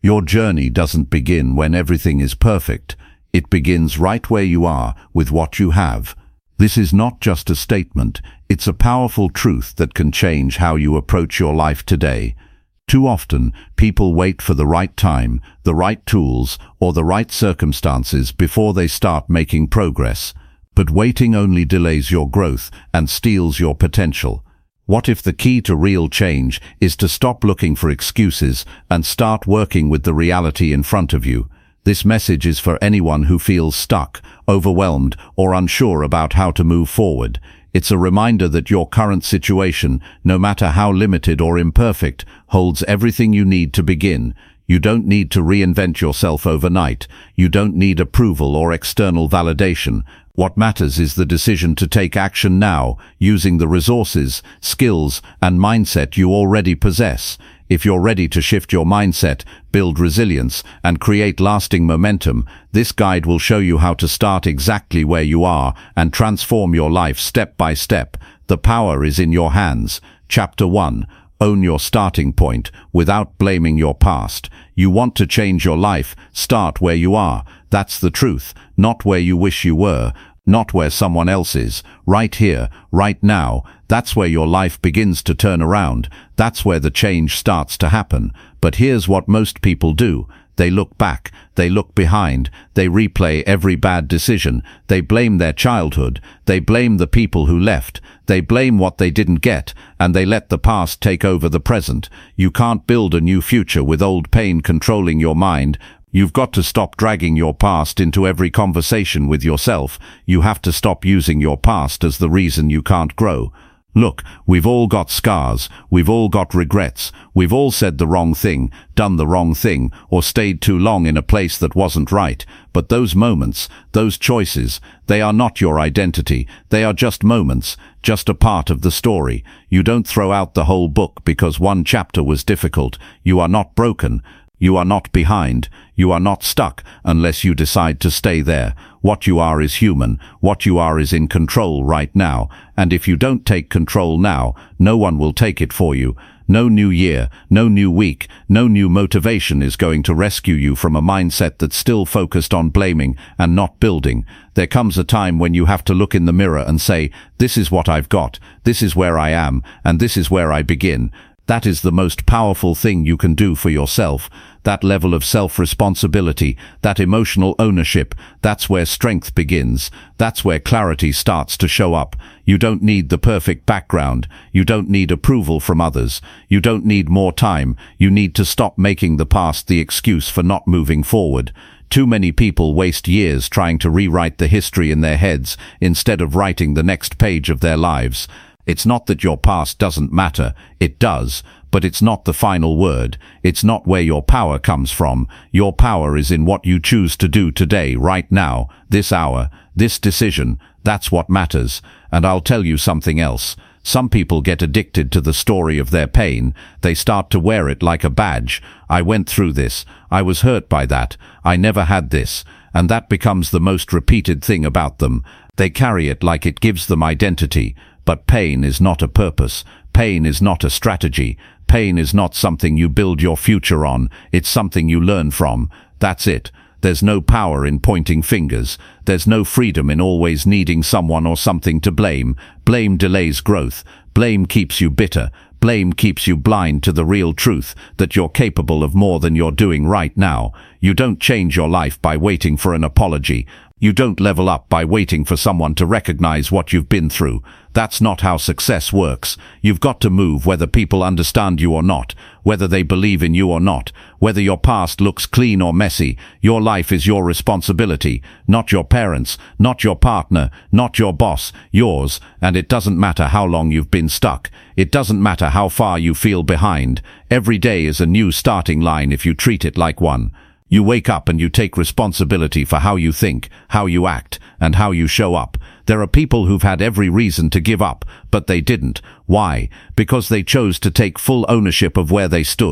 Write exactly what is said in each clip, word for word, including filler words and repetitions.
Your journey doesn't begin when everything is perfect. It begins right where you are, with what you have. This is not just a statement, it's a powerful truth that can change how you approach your life today. Too often, people wait for the right time, the right tools, or the right circumstances before they start making progress. But waiting only delays your growth and steals your potential. What if the key to real change is to stop looking for excuses and start working with the reality in front of you? This message is for anyone who feels stuck, overwhelmed, or unsure about how to move forward. It's a reminder that your current situation, no matter how limited or imperfect, holds everything you need to begin. You don't need to reinvent yourself overnight. You don't need approval or external validation. What matters is the decision to take action now, using the resources, skills, and mindset you already possess. If you're ready to shift your mindset, build resilience, and create lasting momentum, this guide will show you how to start exactly where you are and transform your life step by step. The power is in your hands. Chapter one. Own your starting point without blaming your past. You want to change your life, start where you are. That's the truth, not where you wish you were, not where someone else is. Right here, right now, that's where your life begins to turn around. That's where the change starts to happen. But here's what most people do. They look back, they look behind, they replay every bad decision, they blame their childhood, they blame the people who left, they blame what they didn't get, and they let the past take over the present. You can't build a new future with old pain controlling your mind. You've got to stop dragging your past into every conversation with yourself. You have to stop using your past as the reason you can't grow. Look, we've all got scars, we've all got regrets, we've all said the wrong thing, done the wrong thing, or stayed too long in a place that wasn't right. But those moments, those choices, they are not your identity. They are just moments, just a part of the story. You don't throw out the whole book because one chapter was difficult. You are not broken. You are not behind. You are not stuck unless you decide to stay there. What you are is human. What you are is in control right now. And if you don't take control now, no one will take it for you. No new year, no new week, no new motivation is going to rescue you from a mindset that's still focused on blaming and not building. There comes a time when you have to look in the mirror and say, this is what I've got, this is where I am, and this is where I begin. That is the most powerful thing you can do for yourself. That level of self-responsibility, that emotional ownership, that's where strength begins. That's where clarity starts to show up. You don't need the perfect background. You don't need approval from others. You don't need more time. You need to stop making the past the excuse for not moving forward. Too many people waste years trying to rewrite the history in their heads instead of writing the next page of their lives. It's not that your past doesn't matter, it does, but it's not the final word. It's not where your power comes from. Your power is in what you choose to do today, right now, this hour, this decision. That's what matters. And I'll tell you something else. Some people get addicted to the story of their pain. They start to wear it like a badge. I went through this. I was hurt by that. I never had this. And that becomes the most repeated thing about them. They carry it like it gives them identity. But pain is not a purpose. Pain is not a strategy. Pain is not something you build your future on. It's something you learn from. That's it. There's no power in pointing fingers. There's no freedom in always needing someone or something to blame. Blame delays growth. Blame keeps you bitter. Blame keeps you blind to the real truth that you're capable of more than you're doing right now. You don't change your life by waiting for an apology. You don't level up by waiting for someone to recognize what you've been through. That's not how success works. You've got to move whether people understand you or not, whether they believe in you or not, whether your past looks clean or messy. Your life is your responsibility, not your parents', not your partner, not your boss, yours. And it doesn't matter how long you've been stuck. It doesn't matter how far you feel behind. Every day is a new starting line if you treat it like one. You wake up and you take responsibility for how you think, how you act, and how you show up. There are people who've had every reason to give up, but they didn't. Why? Because they chose to take full ownership of where they stood.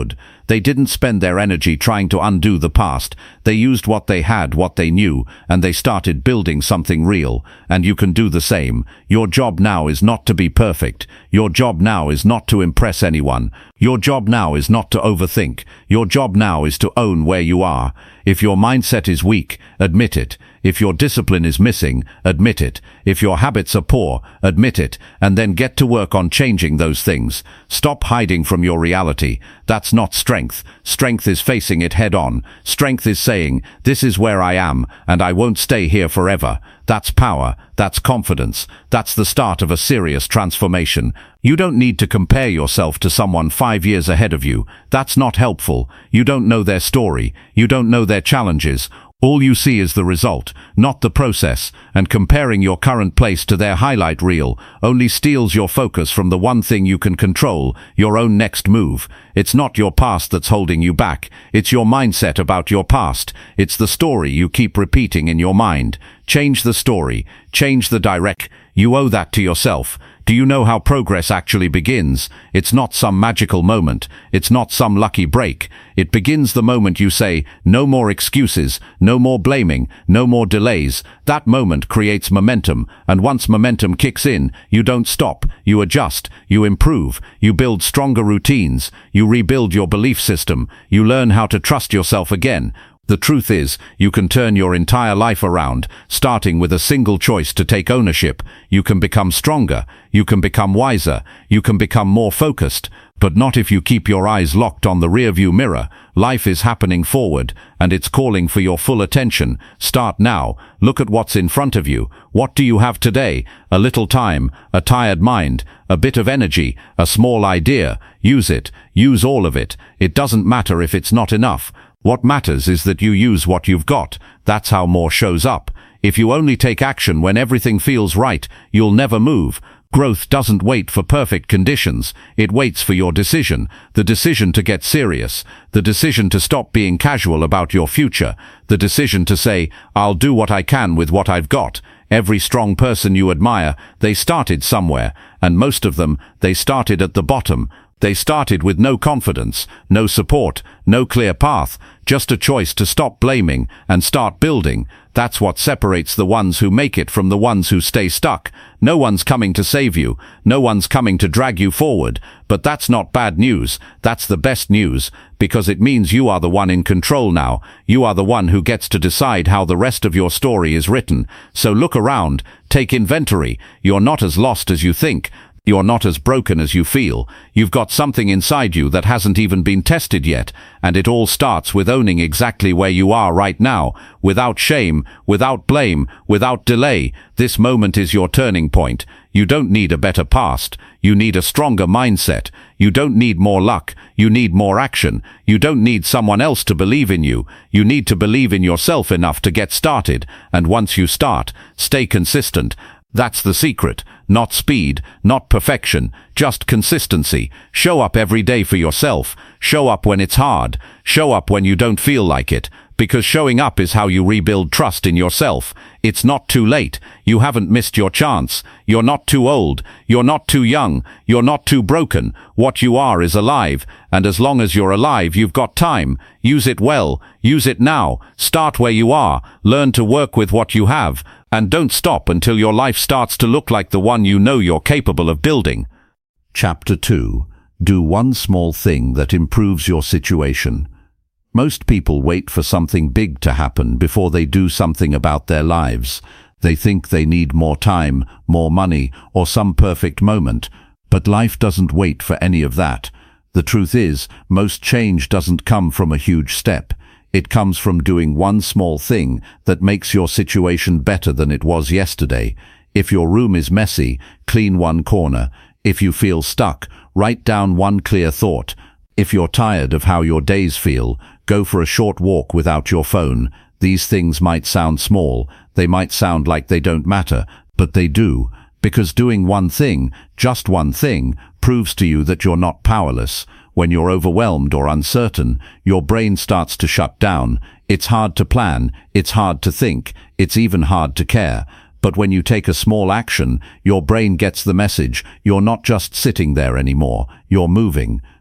They didn't spend their energy trying to undo the past. They used what they had, what they knew, and they started building something real. And you can do the same. Your job now is not to be perfect. Your job now is not to impress anyone. Your job now is not to overthink. Your job now is to own where you are. If your mindset is weak, admit it. If your discipline is missing, admit it. If your habits are poor, admit it, and then get to work on changing those things. Stop hiding from your reality. That's not strength. Strength is facing it head on. Strength is saying, this is where I am, and I won't stay here forever. That's power. That's confidence. That's the start of a serious transformation. You don't need to compare yourself to someone five years ahead of you. That's not helpful. You don't know their story. You don't know their challenges. All you see is the result, not the process, and comparing your current place to their highlight reel only steals your focus from the one thing you can control, your own next move. It's not your past that's holding you back. It's your mindset about your past. It's the story you keep repeating in your mind. Change the story. Change the direct. You owe that to yourself. Do you know how progress actually begins? It's not some magical moment. It's not some lucky break. It begins the moment you say, no more excuses, no more blaming, no more delays. That moment creates momentum, and once momentum kicks in, you don't stop. You adjust, you improve, you build stronger routines, you rebuild your belief system, you learn how to trust yourself again. The truth is, you can turn your entire life around, starting with a single choice to take ownership. You can become stronger, you can become wiser, you can become more focused, but not if you keep your eyes locked on the rearview mirror. Life is happening forward, and it's calling for your full attention. Start now. Look at what's in front of you. What do you have today? A little time, a tired mind, a bit of energy, a small idea. Use it. Use all of it. It doesn't matter if it's not enough. What matters is that you use what you've got. That's how more shows up. If you only take action when everything feels right, you'll never move. Growth doesn't wait for perfect conditions. It waits for your decision. The decision to get serious. The decision to stop being casual about your future. The decision to say, I'll do what I can with what I've got. Every strong person you admire, they started somewhere, and most of them, they started at the bottom. They started with no confidence, no support, no clear path, just a choice to stop blaming and start building. That's what separates the ones who make it from the ones who stay stuck. No one's coming to save you. No one's coming to drag you forward. But that's not bad news. That's the best news, because it means you are the one in control now. You are the one who gets to decide how the rest of your story is written. So look around. Take inventory. You're not as lost as you think. You're not as broken as you feel. You've got something inside you that hasn't even been tested yet, and it all starts with owning exactly where you are right now, without shame, without blame, without delay. This moment is your turning point. You don't need a better past. You need a stronger mindset. You don't need more luck. You need more action. You don't need someone else to believe in you. You need to believe in yourself enough to get started, and once you start, stay consistent. That's the secret. Not speed, not perfection, just consistency. Show up every day for yourself. Show up when it's hard. Show up when you don't feel like it. Because showing up is how you rebuild trust in yourself. It's not too late. You haven't missed your chance. You're not too old. You're not too young. You're not too broken. What you are is alive. And as long as you're alive, you've got time. Use it well. Use it now. Start where you are. Learn to work with what you have. And don't stop until your life starts to look like the one you know you're capable of building. Chapter two. Do one small thing that improves your situation. Most people wait for something big to happen before they do something about their lives. They think they need more time, more money, or some perfect moment. But life doesn't wait for any of that. The truth is, most change doesn't come from a huge step. It comes from doing one small thing that makes your situation better than it was yesterday. If your room is messy, clean one corner. If you feel stuck, write down one clear thought. If you're tired of how your days feel, go for a short walk without your phone. These things might sound small, they might sound like they don't matter, but they do. Because doing one thing, just one thing, proves to you that you're not powerless. When you're overwhelmed or uncertain, your brain starts to shut down. It's hard to plan, it's hard to think, it's even hard to care. But when you take a small action, your brain gets the message. You're not just sitting there anymore, you're moving.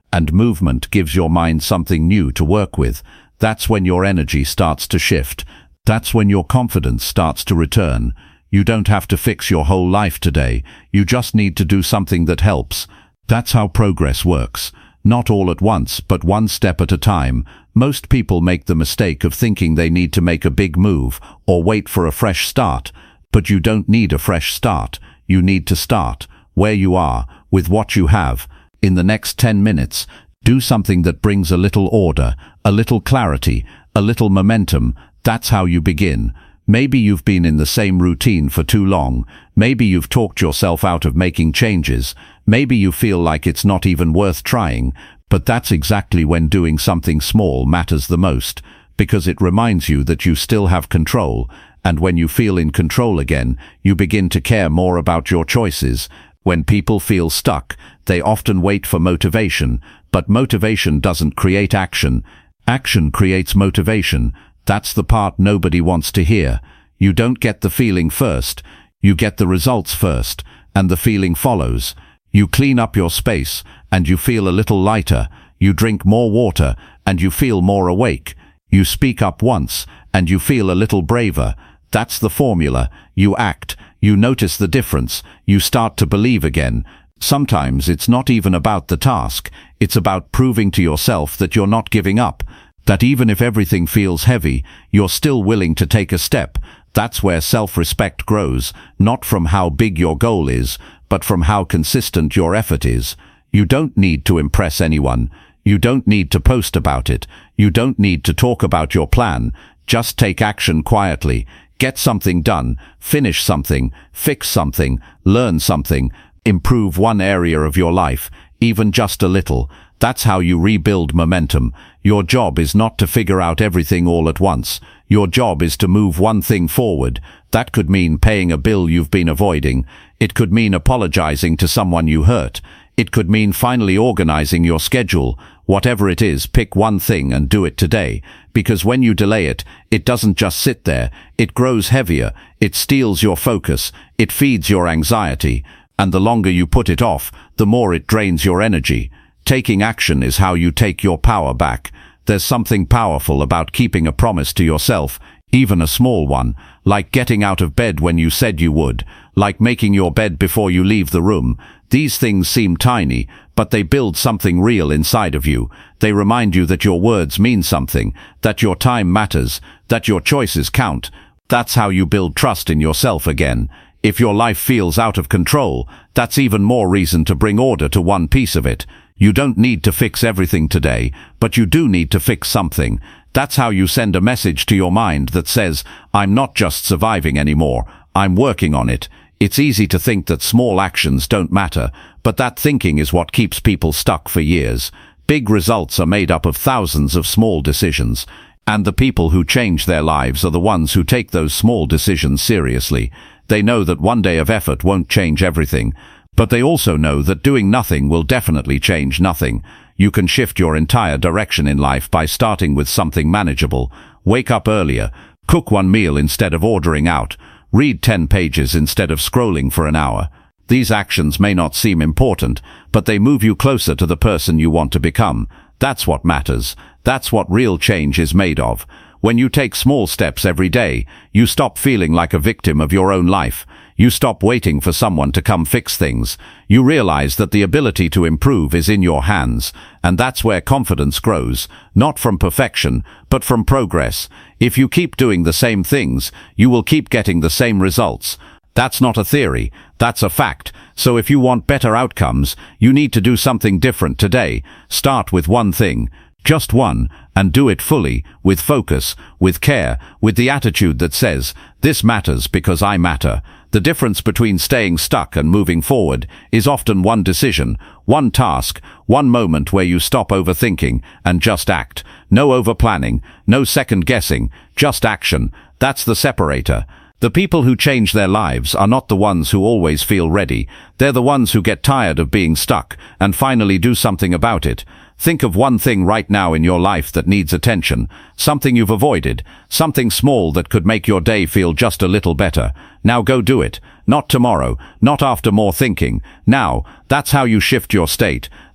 And movement gives your mind something new to work with. That's when your energy starts to shift. That's when your confidence starts to return. You don't have to fix your whole life today. You just need to do something that helps. That's how progress works. Not all at once, but one step at a time. Most people make the mistake of thinking they need to make a big move or wait for a fresh start. But you don't need a fresh start. You need to start where you are, with what you have. In the next ten minutes, do something that brings a little order, a little clarity, a little momentum. That's how you begin. Maybe you've been in the same routine for too long. Maybe you've talked yourself out of making changes. Maybe you feel like it's not even worth trying. But that's exactly when doing something small matters the most, because it reminds you that you still have control. And when you feel in control again, you begin to care more about your choices. When people feel stuck, they often wait for motivation, but motivation doesn't create action. Action creates motivation. That's the part nobody wants to hear. You don't get the feeling first. You get the results first, and the feeling follows. You clean up your space, and you feel a little lighter. You drink more water, and you feel more awake. You speak up once, and you feel a little braver. That's the formula. You act. You notice the difference. You start to believe again. Sometimes it's not even about the task. It's about proving to yourself that you're not giving up. That even if everything feels heavy, you're still willing to take a step. That's where self-respect grows, not from how big your goal is, but from how consistent your effort is. You don't need to impress anyone. You don't need to post about it. You don't need to talk about your plan. Just take action quietly. Get something done, finish something, fix something, learn something, improve one area of your life, even just a little. That's how you rebuild momentum. Your job is not to figure out everything all at once. Your job is to move one thing forward. That could mean paying a bill you've been avoiding. It could mean apologizing to someone you hurt. It could mean finally organizing your schedule. Whatever it is, pick one thing and do it today. Because when you delay it, it doesn't just sit there. It grows heavier. It steals your focus. It feeds your anxiety. And the longer you put it off, the more it drains your energy. Taking action is how you take your power back. There's something powerful about keeping a promise to yourself, even a small one, like getting out of bed when you said you would, like making your bed before you leave the room. These things seem tiny, but they build something real inside of you. They remind you that your words mean something, that your time matters, that your choices count. That's how you build trust in yourself again. If your life feels out of control, that's even more reason to bring order to one piece of it. You don't need to fix everything today, but you do need to fix something. That's how you send a message to your mind that says, I'm not just surviving anymore, I'm working on it. It's easy to think that small actions don't matter, but that thinking is what keeps people stuck for years. Big results are made up of thousands of small decisions, and the people who change their lives are the ones who take those small decisions seriously. They know that one day of effort won't change everything, but they also know that doing nothing will definitely change nothing. You can shift your entire direction in life by starting with something manageable. Wake up earlier, cook one meal instead of ordering out, read ten pages instead of scrolling for an hour. These actions may not seem important, but they move you closer to the person you want to become. That's what matters. That's what real change is made of. When you take small steps every day, you stop feeling like a victim of your own life. You stop waiting for someone to come fix things. You realize that the ability to improve is in your hands, and that's where confidence grows, not from perfection, but from progress. If you keep doing the same things, you will keep getting the same results. That's not a theory, that's a fact. So if you want better outcomes, you need to do something different today. Start with one thing, just one, and do it fully, with focus, with care, with the attitude that says, this matters because I matter. The difference between staying stuck and moving forward is often one decision, one task, one moment where you stop overthinking and just act. No overplanning, no second guessing, just action. That's the separator. The people who change their lives are not the ones who always feel ready. They're the ones who get tired of being stuck and finally do something about it. Think of one thing right now in your life that needs attention, something you've avoided, something small that could make your day feel just a little better. Now go do it. Not tomorrow, not after more thinking. Now, that's how you shift your state.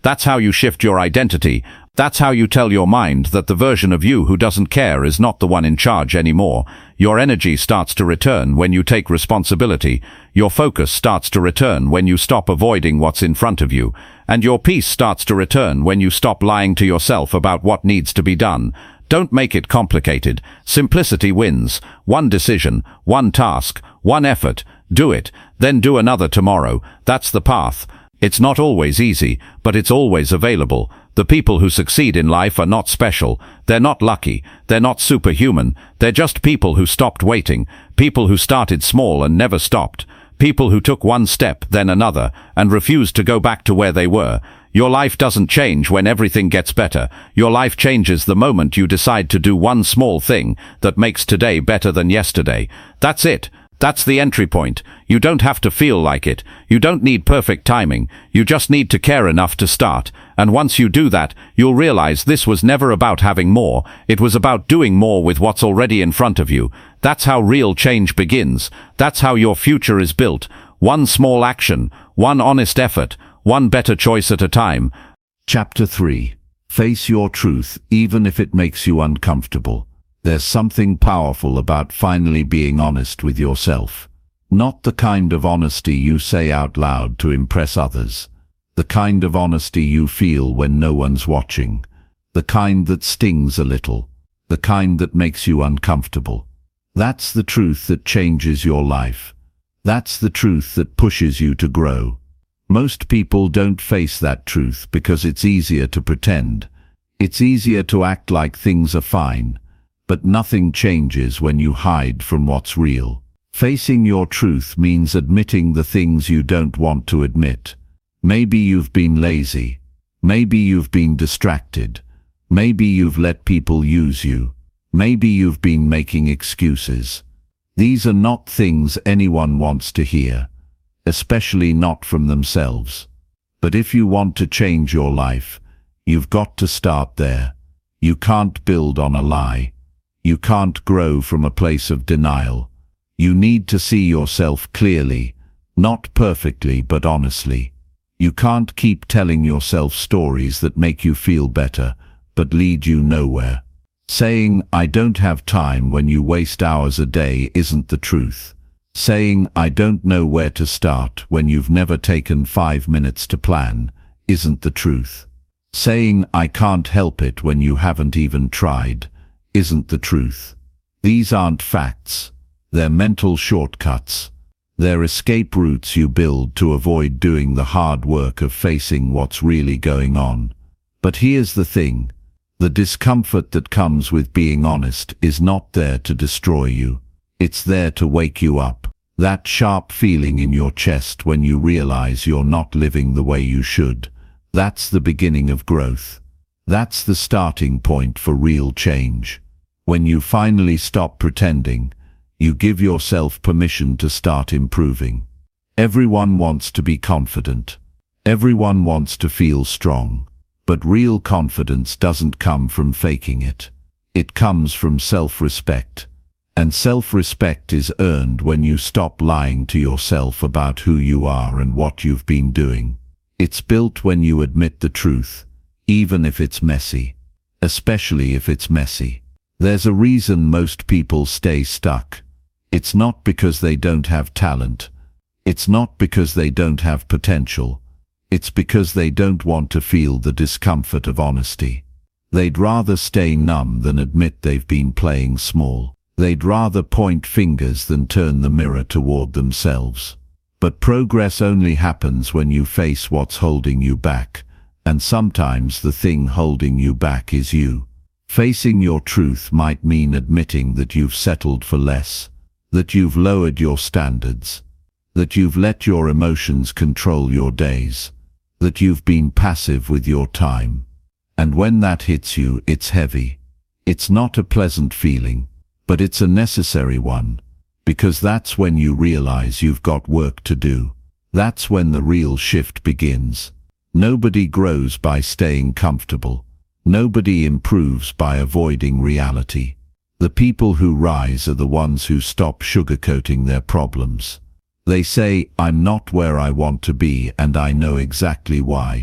That's how you shift your identity. That's how you tell your mind that the version of you who doesn't care is not the one in charge anymore. Your energy starts to return when you take responsibility. Your focus starts to return when you stop avoiding what's in front of you. And your peace starts to return when you stop lying to yourself about what needs to be done. Don't make it complicated. Simplicity wins. One decision, one task, one effort. Do it, then do another tomorrow. That's the path. It's not always easy, but it's always available. The people who succeed in life are not special. They're not lucky. They're not superhuman. They're just people who stopped waiting. People who started small and never stopped. People who took one step, then another, and refused to go back to where they were. Your life doesn't change when everything gets better. Your life changes the moment you decide to do one small thing that makes today better than yesterday. That's it. That's the entry point. You don't have to feel like it. You don't need perfect timing. You just need to care enough to start. And once you do that, you'll realize this was never about having more. It was about doing more with what's already in front of you. That's how real change begins. That's how your future is built. One small action, one honest effort, one better choice at a time. Chapter three. Face your truth, even if it makes you uncomfortable. There's something powerful about finally being honest with yourself. Not the kind of honesty you say out loud to impress others. The kind of honesty you feel when no one's watching. The kind that stings a little. The kind that makes you uncomfortable. That's the truth that changes your life. That's the truth that pushes you to grow. Most people don't face that truth because it's easier to pretend. It's easier to act like things are fine. But nothing changes when you hide from what's real. Facing your truth means admitting the things you don't want to admit. Maybe you've been lazy. Maybe you've been distracted. Maybe you've let people use you. Maybe you've been making excuses. These are not things anyone wants to hear, especially not from themselves. But if you want to change your life, you've got to start there. You can't build on a lie. You can't grow from a place of denial. You need to see yourself clearly, not perfectly but honestly. You can't keep telling yourself stories that make you feel better, but lead you nowhere. Saying, "I don't have time" when you waste hours a day isn't the truth. Saying, "I don't know where to start" when you've never taken five minutes to plan isn't the truth. Saying, "I can't help it" when you haven't even tried isn't the truth. These aren't facts. They're mental shortcuts. They're escape routes you build to avoid doing the hard work of facing what's really going on. But here's the thing. The discomfort that comes with being honest is not there to destroy you. It's there to wake you up. That sharp feeling in your chest when you realize you're not living the way you should. That's the beginning of growth. That's the starting point for real change. When you finally stop pretending, you give yourself permission to start improving. Everyone wants to be confident. Everyone wants to feel strong. But real confidence doesn't come from faking it. It comes from self-respect. And self-respect is earned when you stop lying to yourself about who you are and what you've been doing. It's built when you admit the truth, even if it's messy. Especially if it's messy. There's a reason most people stay stuck. It's not because they don't have talent. It's not because they don't have potential. It's because they don't want to feel the discomfort of honesty. They'd rather stay numb than admit they've been playing small. They'd rather point fingers than turn the mirror toward themselves. But progress only happens when you face what's holding you back. And sometimes the thing holding you back is you. Facing your truth might mean admitting that you've settled for less, that you've lowered your standards, that you've let your emotions control your days, that you've been passive with your time. And when that hits you, it's heavy. It's not a pleasant feeling, but it's a necessary one, because that's when you realize you've got work to do. That's when the real shift begins. Nobody grows by staying comfortable. Nobody improves by avoiding reality. The people who rise are the ones who stop sugarcoating their problems. They say, "I'm not where I want to be and I know exactly why."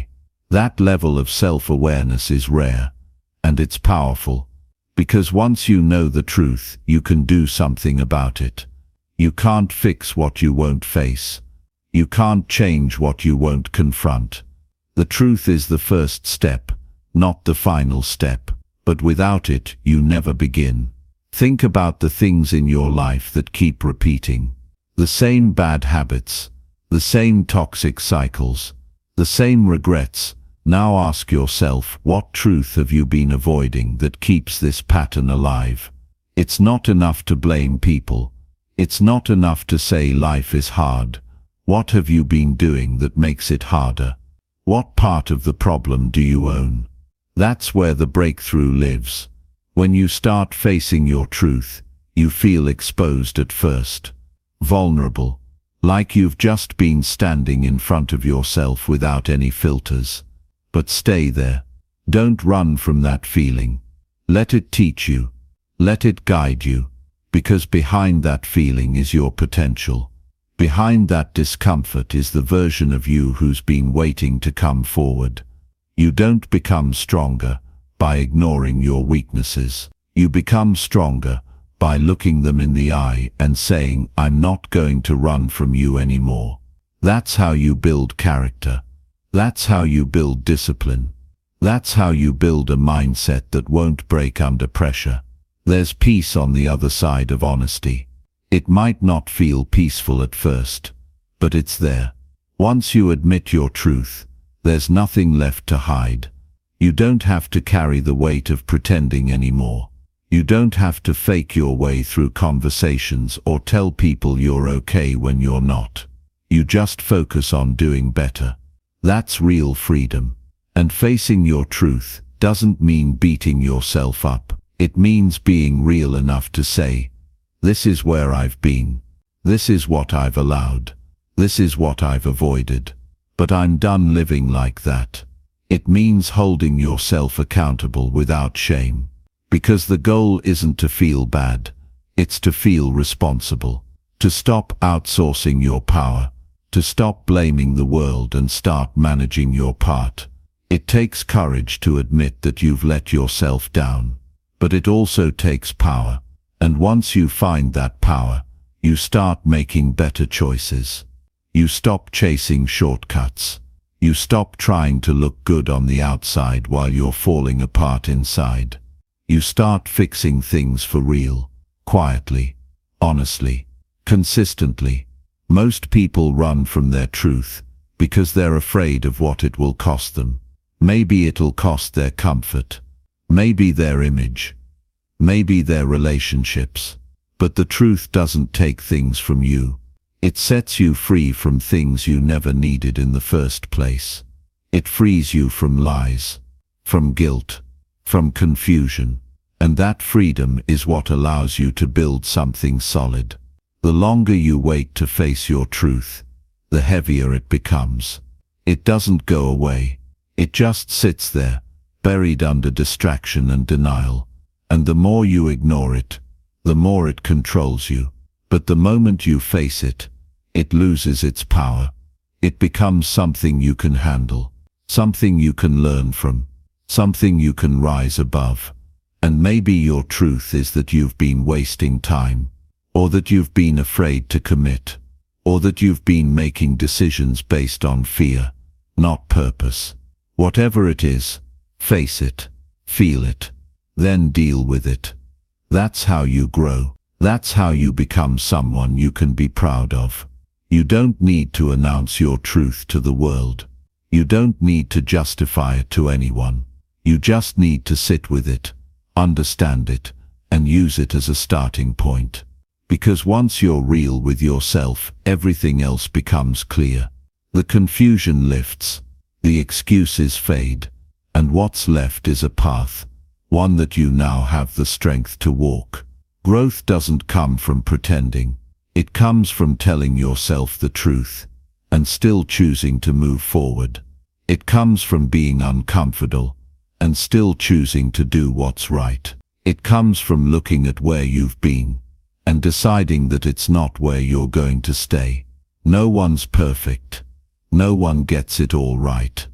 That level of self-awareness is rare, and it's powerful, because once you know the truth, you can do something about it. You can't fix what you won't face. You can't change what you won't confront. The truth is the first step, not the final step, but without it, you never begin. Think about the things in your life that keep repeating. The same bad habits, the same toxic cycles, the same regrets. Now ask yourself, what truth have you been avoiding that keeps this pattern alive? It's not enough to blame people. It's not enough to say life is hard. What have you been doing that makes it harder? What part of the problem do you own? That's where the breakthrough lives. When you start facing your truth, you feel exposed at first. Vulnerable, like you've just been standing in front of yourself without any filters. But stay there. Don't run from that feeling. Let it teach you. Let it guide you. Because behind that feeling is your potential. Behind that discomfort is the version of you who's been waiting to come forward. You don't become stronger by ignoring your weaknesses. You become stronger by looking them in the eye and saying, I'm not going to run from you anymore. That's how you build character. That's how you build discipline. That's how you build a mindset that won't break under pressure. There's peace on the other side of honesty. It might not feel peaceful at first, but it's there. Once you admit your truth, there's nothing left to hide. You don't have to carry the weight of pretending anymore. You don't have to fake your way through conversations or tell people you're okay when you're not. You just focus on doing better. That's real freedom. And facing your truth doesn't mean beating yourself up. It means being real enough to say, this is where I've been. This is what I've allowed. This is what I've avoided. But I'm done living like that. It means holding yourself accountable without shame. Because the goal isn't to feel bad. It's to feel responsible. To stop outsourcing your power. To stop blaming the world and start managing your part. It takes courage to admit that you've let yourself down. But it also takes power. And once you find that power, you start making better choices. You stop chasing shortcuts. You stop trying to look good on the outside while you're falling apart inside. You start fixing things for real, quietly, honestly, consistently. Most people run from their truth because they're afraid of what it will cost them. Maybe it'll cost their comfort. Maybe their image. Maybe their relationships. But the truth doesn't take things from you. It sets you free from things you never needed in the first place. It frees you from lies, from guilt, from confusion. And that freedom is what allows you to build something solid. The longer you wait to face your truth, the heavier it becomes. It doesn't go away. It just sits there, buried under distraction and denial. And the more you ignore it, the more it controls you. But the moment you face it, it loses its power. It becomes something you can handle, something you can learn from, something you can rise above. And maybe your truth is that you've been wasting time, or that you've been afraid to commit, or that you've been making decisions based on fear, not purpose. Whatever it is, face it, feel it, then deal with it. That's how you grow. That's how you become someone you can be proud of. You don't need to announce your truth to the world. You don't need to justify it to anyone. You just need to sit with it, understand it, and use it as a starting point. Because once you're real with yourself, everything else becomes clear. The confusion lifts, the excuses fade, and what's left is a path, one that you now have the strength to walk. Growth doesn't come from pretending. It comes from telling yourself the truth, and still choosing to move forward. It comes from being uncomfortable, and still choosing to do what's right. It comes from looking at where you've been, and deciding that it's not where you're going to stay. No one's perfect. No one gets it all right.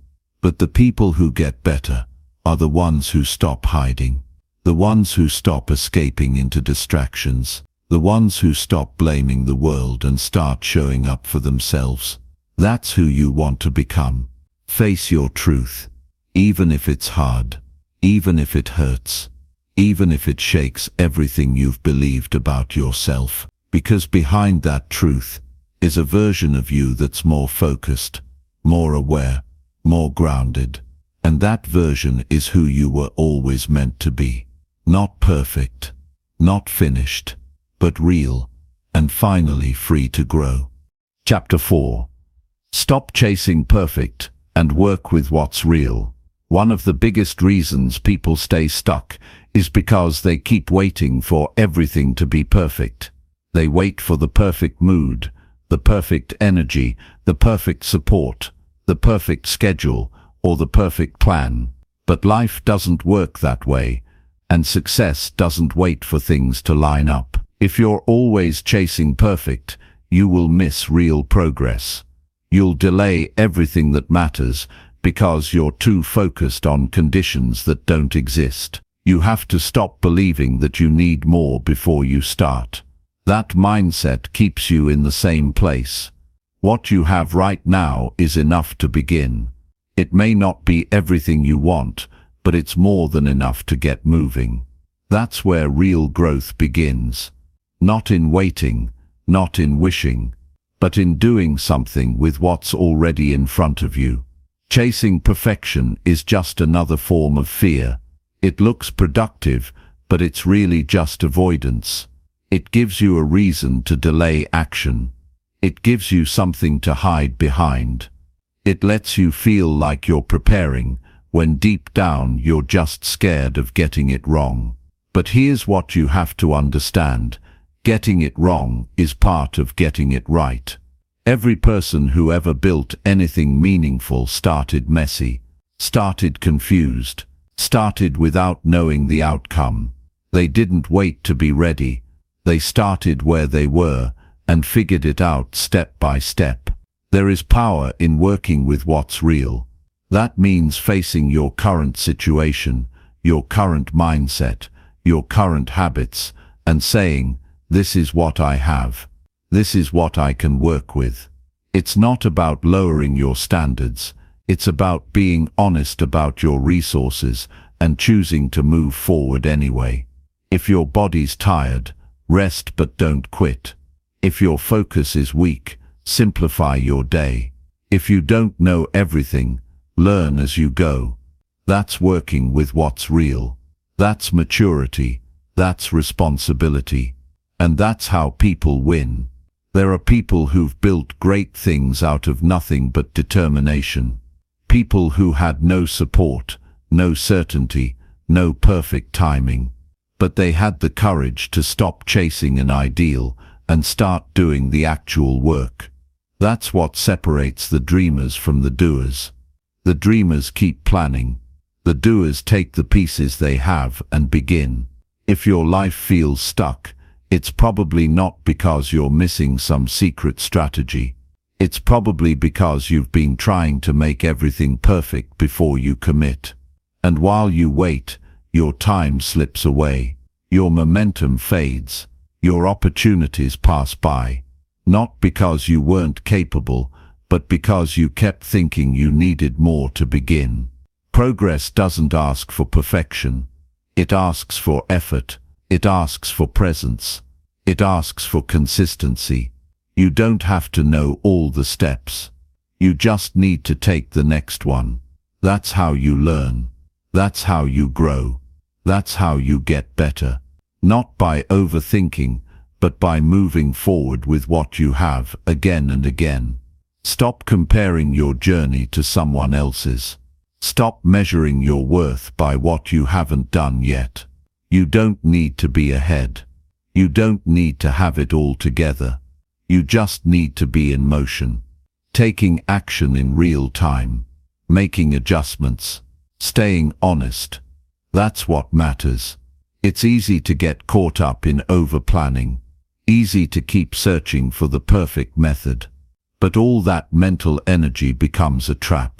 But the people who get better are the ones who stop hiding, the ones who stop escaping into distractions, the ones who stop blaming the world and start showing up for themselves. That's who you want to become. Face your truth, even if it's hard, even if it hurts, even if it shakes everything you've believed about yourself, because behind that truth is a version of you that's more focused, more aware, more grounded, and that version is who you were always meant to be. Not perfect, not finished, but real, and finally free to grow. Chapter four. Stop chasing perfect and work with what's real. One of the biggest reasons people stay stuck is because they keep waiting for everything to be perfect. They wait for the perfect mood, the perfect energy, the perfect support, the perfect schedule, or the perfect plan. But life doesn't work that way, and success doesn't wait for things to line up. If you're always chasing perfect, you will miss real progress. You'll delay everything that matters because you're too focused on conditions that don't exist. You have to stop believing that you need more before you start. That mindset keeps you in the same place. What you have right now is enough to begin. It may not be everything you want, but it's more than enough to get moving. That's where real growth begins. Not in waiting, not in wishing, but in doing something with what's already in front of you. Chasing perfection is just another form of fear. It looks productive, but it's really just avoidance. It gives you a reason to delay action. It gives you something to hide behind. It lets you feel like you're preparing, when deep down you're just scared of getting it wrong. But here's what you have to understand. Getting it wrong is part of getting it right. Every person who ever built anything meaningful started messy, started confused, started without knowing the outcome. They didn't wait to be ready. They started where they were and figured it out step by step. There is power in working with what's real. That means facing your current situation, your current mindset, your current habits, and saying, "This is what I have. This is what I can work with." It's not about lowering your standards. It's about being honest about your resources and choosing to move forward anyway. If your body's tired, rest but don't quit. If your focus is weak, simplify your day. If you don't know everything, learn as you go. That's working with what's real. That's maturity. That's responsibility. And that's how people win. There are people who've built great things out of nothing but determination. People who had no support, no certainty, no perfect timing. But they had the courage to stop chasing an ideal and start doing the actual work. That's what separates the dreamers from the doers. The dreamers keep planning. The doers take the pieces they have and begin. If your life feels stuck, it's probably not because you're missing some secret strategy. It's probably because you've been trying to make everything perfect before you commit. And while you wait, your time slips away. Your momentum fades. Your opportunities pass by. Not because you weren't capable, but because you kept thinking you needed more to begin. Progress doesn't ask for perfection. It asks for effort. It asks for presence. It asks for consistency. You don't have to know all the steps. You just need to take the next one. That's how you learn. That's how you grow. That's how you get better. Not by overthinking, but by moving forward with what you have again and again. Stop comparing your journey to someone else's. Stop measuring your worth by what you haven't done yet. You don't need to be ahead. You don't need to have it all together. You just need to be in motion, taking action in real time, making adjustments, staying honest. That's what matters. It's easy to get caught up in over-planning, easy to keep searching for the perfect method. But all that mental energy becomes a trap.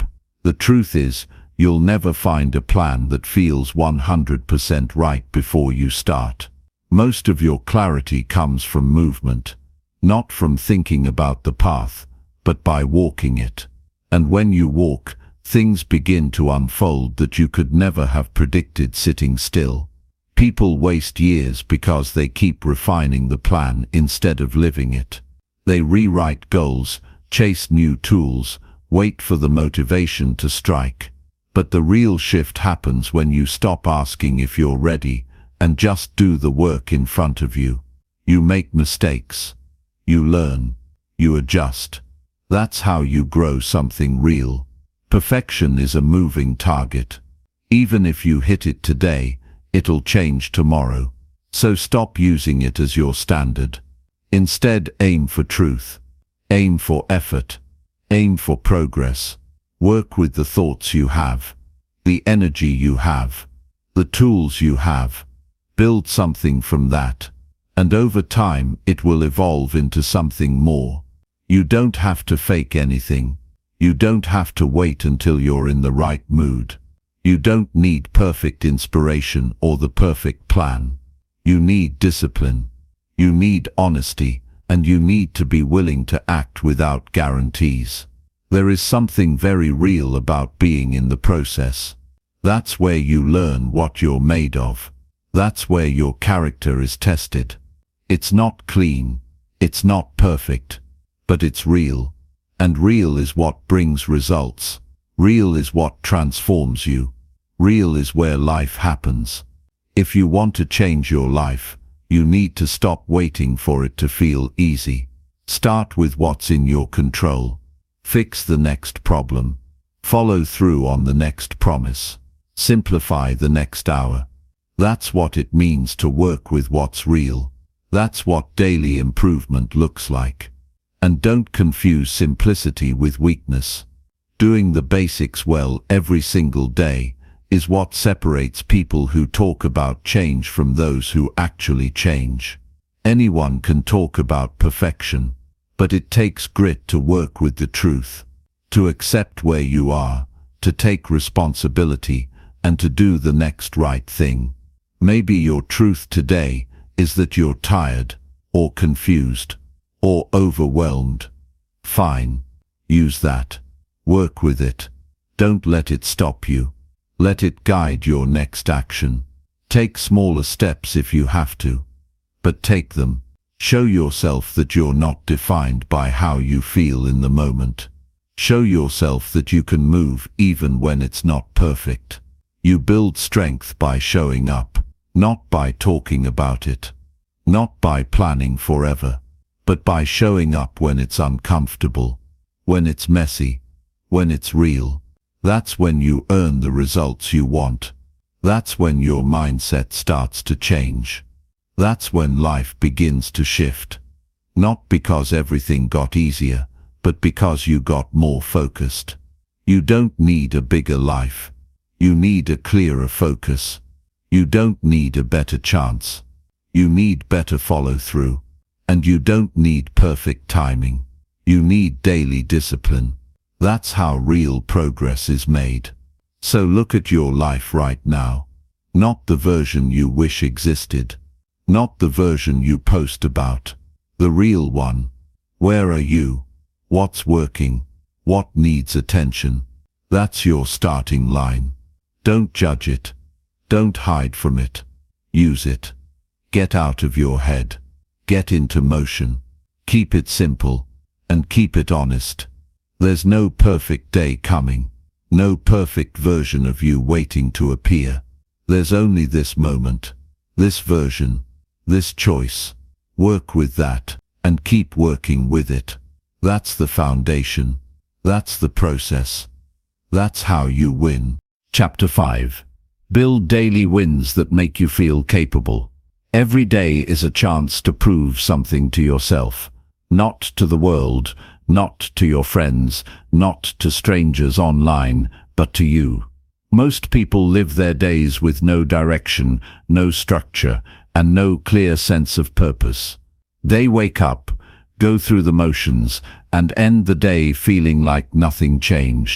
The truth is, you'll never find a plan that feels one hundred percent right before you start. Most of your clarity comes from movement, not from thinking about the path, but by walking it. And when you walk, things begin to unfold that you could never have predicted sitting still. People waste years because they keep refining the plan instead of living it. They rewrite goals, chase new tools, wait for the motivation to strike. But the real shift happens when you stop asking if you're ready and just do the work in front of you. You make mistakes. You learn. You adjust. That's how you grow something real. Perfection is a moving target. Even if you hit it today, it'll change tomorrow. So stop using it as your standard. Instead, aim for truth. Aim for effort. Aim for progress. Work with the thoughts you have, the energy you have, the tools you have. Build something from that. And over time, it will evolve into something more. You don't have to fake anything. You don't have to wait until you're in the right mood. You don't need perfect inspiration or the perfect plan. You need discipline. You need honesty, and you need to be willing to act without guarantees. There is something very real about being in the process. That's where you learn what you're made of. That's where your character is tested. It's not clean. It's not perfect. But it's real. And real is what brings results. Real is what transforms you. Real is where life happens. If you want to change your life, you need to stop waiting for it to feel easy. Start with what's in your control. Fix the next problem. Follow through on the next promise. Simplify the next hour. That's what it means to work with what's real. That's what daily improvement looks like. And don't confuse simplicity with weakness. Doing the basics well every single day is what separates people who talk about change from those who actually change. Anyone can talk about perfection, but it takes grit to work with the truth, to accept where you are, to take responsibility, and to do the next right thing. Maybe your truth today is that you're tired, or confused, or overwhelmed. Fine. Use that. Work with it. Don't let it stop you. Let it guide your next action. Take smaller steps if you have to, but take them. Show yourself that you're not defined by how you feel in the moment. Show yourself that you can move even when it's not perfect. You build strength by showing up, not by talking about it, not by planning forever, but by showing up when it's uncomfortable, when it's messy, when it's real. That's when you earn the results you want. That's when your mindset starts to change. That's when life begins to shift. Not because everything got easier, but because you got more focused. You don't need a bigger life. You need a clearer focus. You don't need a better chance. You need better follow-through. And you don't need perfect timing. You need daily discipline. That's how real progress is made. So look at your life right now. Not the version you wish existed. Not the version you post about. The real one. Where are you? What's working? What needs attention? That's your starting line. Don't judge it. Don't hide from it. Use it. Get out of your head. Get into motion. Keep it simple. And keep it honest. There's no perfect day coming. No perfect version of you waiting to appear. There's only this moment. This version. This choice. Work with that. And keep working with it. That's the foundation. That's the process. That's how you win. Chapter five. Build daily wins that make you feel capable. Every day is a chance to prove something to yourself. Not to the world, not to your friends, not to strangers online, but to you. Most people live their days with no direction, no structure, and no clear sense of purpose. They wake up, go through the motions, and end the day feeling like nothing changed.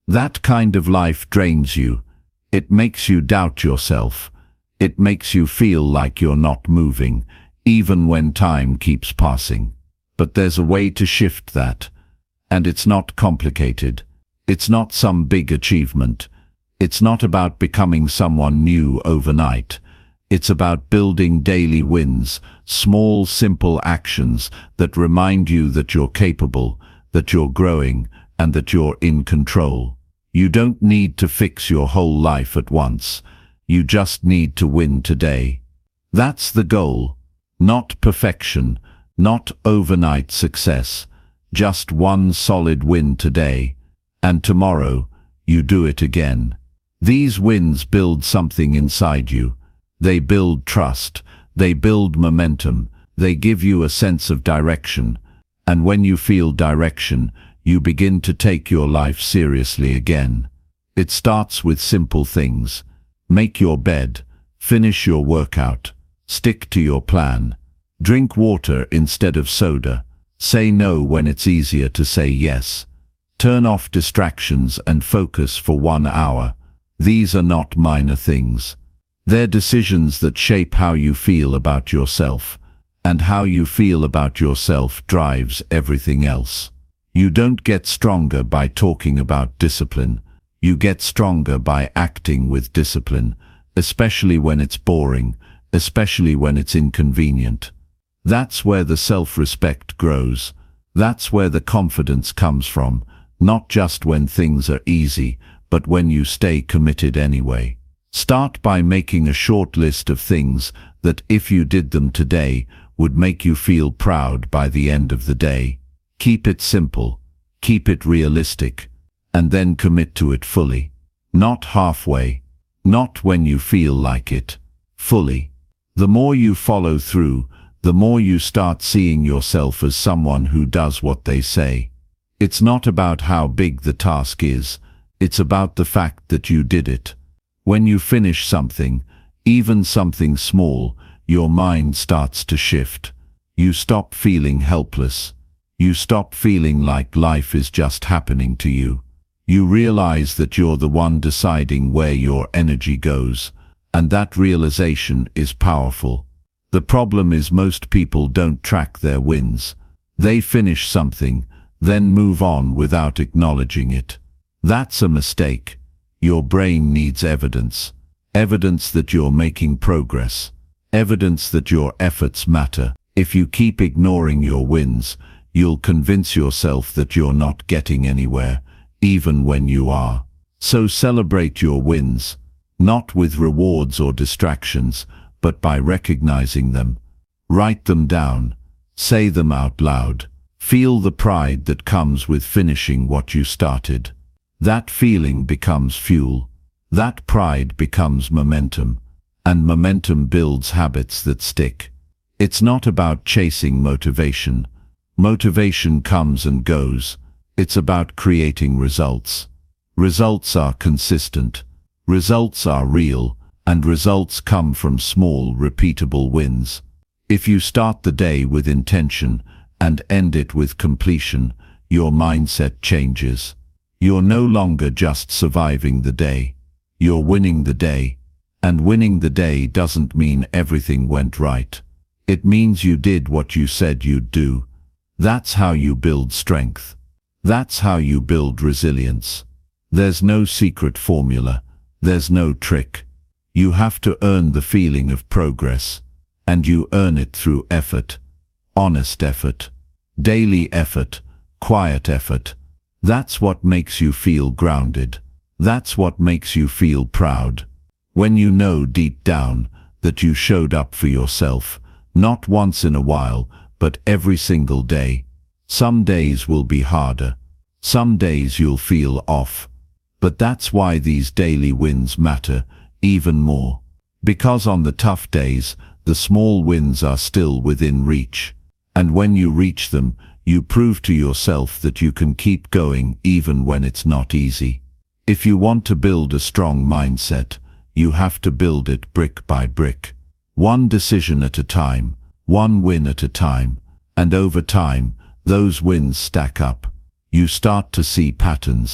That kind of life drains you. It makes you doubt yourself. It makes you feel like you're not moving, even when time keeps passing. But there's a way to shift that. And it's not complicated. It's not some big achievement. It's not about becoming someone new overnight. It's about building daily wins, small, simple actions that remind you that you're capable, that you're growing, and that you're in control. You don't need to fix your whole life at once. You just need to win today. That's the goal. Not perfection, not overnight success. Just one solid win today. And tomorrow, you do it again. These wins build something inside you. They build trust. They build momentum. They give you a sense of direction. And when you feel direction, you begin to take your life seriously again. It starts with simple things. Make your bed. Finish your workout. Stick to your plan. Drink water instead of soda. Say no when it's easier to say yes. Turn off distractions and focus for one hour. These are not minor things. They're decisions that shape how you feel about yourself. And how you feel about yourself drives everything else. You don't get stronger by talking about discipline. You get stronger by acting with discipline, especially when it's boring, especially when it's inconvenient. That's where the self-respect grows. That's where the confidence comes from, not just when things are easy, but when you stay committed anyway. Start by making a short list of things that, if you did them today, would make you feel proud by the end of the day. Keep it simple, keep it realistic, and then commit to it fully. Not halfway, not when you feel like it, fully. The more you follow through, the more you start seeing yourself as someone who does what they say. It's not about how big the task is, it's about the fact that you did it. When you finish something, even something small, your mind starts to shift. You stop feeling helpless. You stop feeling like life is just happening to you. You realize that you're the one deciding where your energy goes, and that realization is powerful. The problem is most people don't track their wins. They finish something, then move on without acknowledging it. That's a mistake. Your brain needs evidence. Evidence that you're making progress. Evidence that your efforts matter. If you keep ignoring your wins, you'll convince yourself that you're not getting anywhere, even when you are. So celebrate your wins, not with rewards or distractions, but by recognizing them. Write them down. Say them out loud. Feel the pride that comes with finishing what you started. That feeling becomes fuel. That pride becomes momentum. And momentum builds habits that stick. It's not about chasing motivation. Motivation comes and goes. It's about creating results. Results are consistent. Results are real. And results come from small, repeatable wins. If you start the day with intention and end it with completion, your mindset changes. You're no longer just surviving the day. You're winning the day. And winning the day doesn't mean everything went right. It means you did what you said you'd do. That's how you build strength. That's how you build resilience. There's no secret formula. There's no trick. You have to earn the feeling of progress. And you earn it through effort. Honest effort. Daily effort. Quiet effort. That's what makes you feel grounded. That's what makes you feel proud. When you know deep down that you showed up for yourself, not once in a while, but every single day. Some days will be harder. Some days you'll feel off. But that's why these daily wins matter even more. Because on the tough days, the small wins are still within reach. And when you reach them, you prove to yourself that you can keep going even when it's not easy. If you want to build a strong mindset, you have to build it brick by brick. One decision at a time, one win at a time, and over time, those wins stack up. You start to see patterns.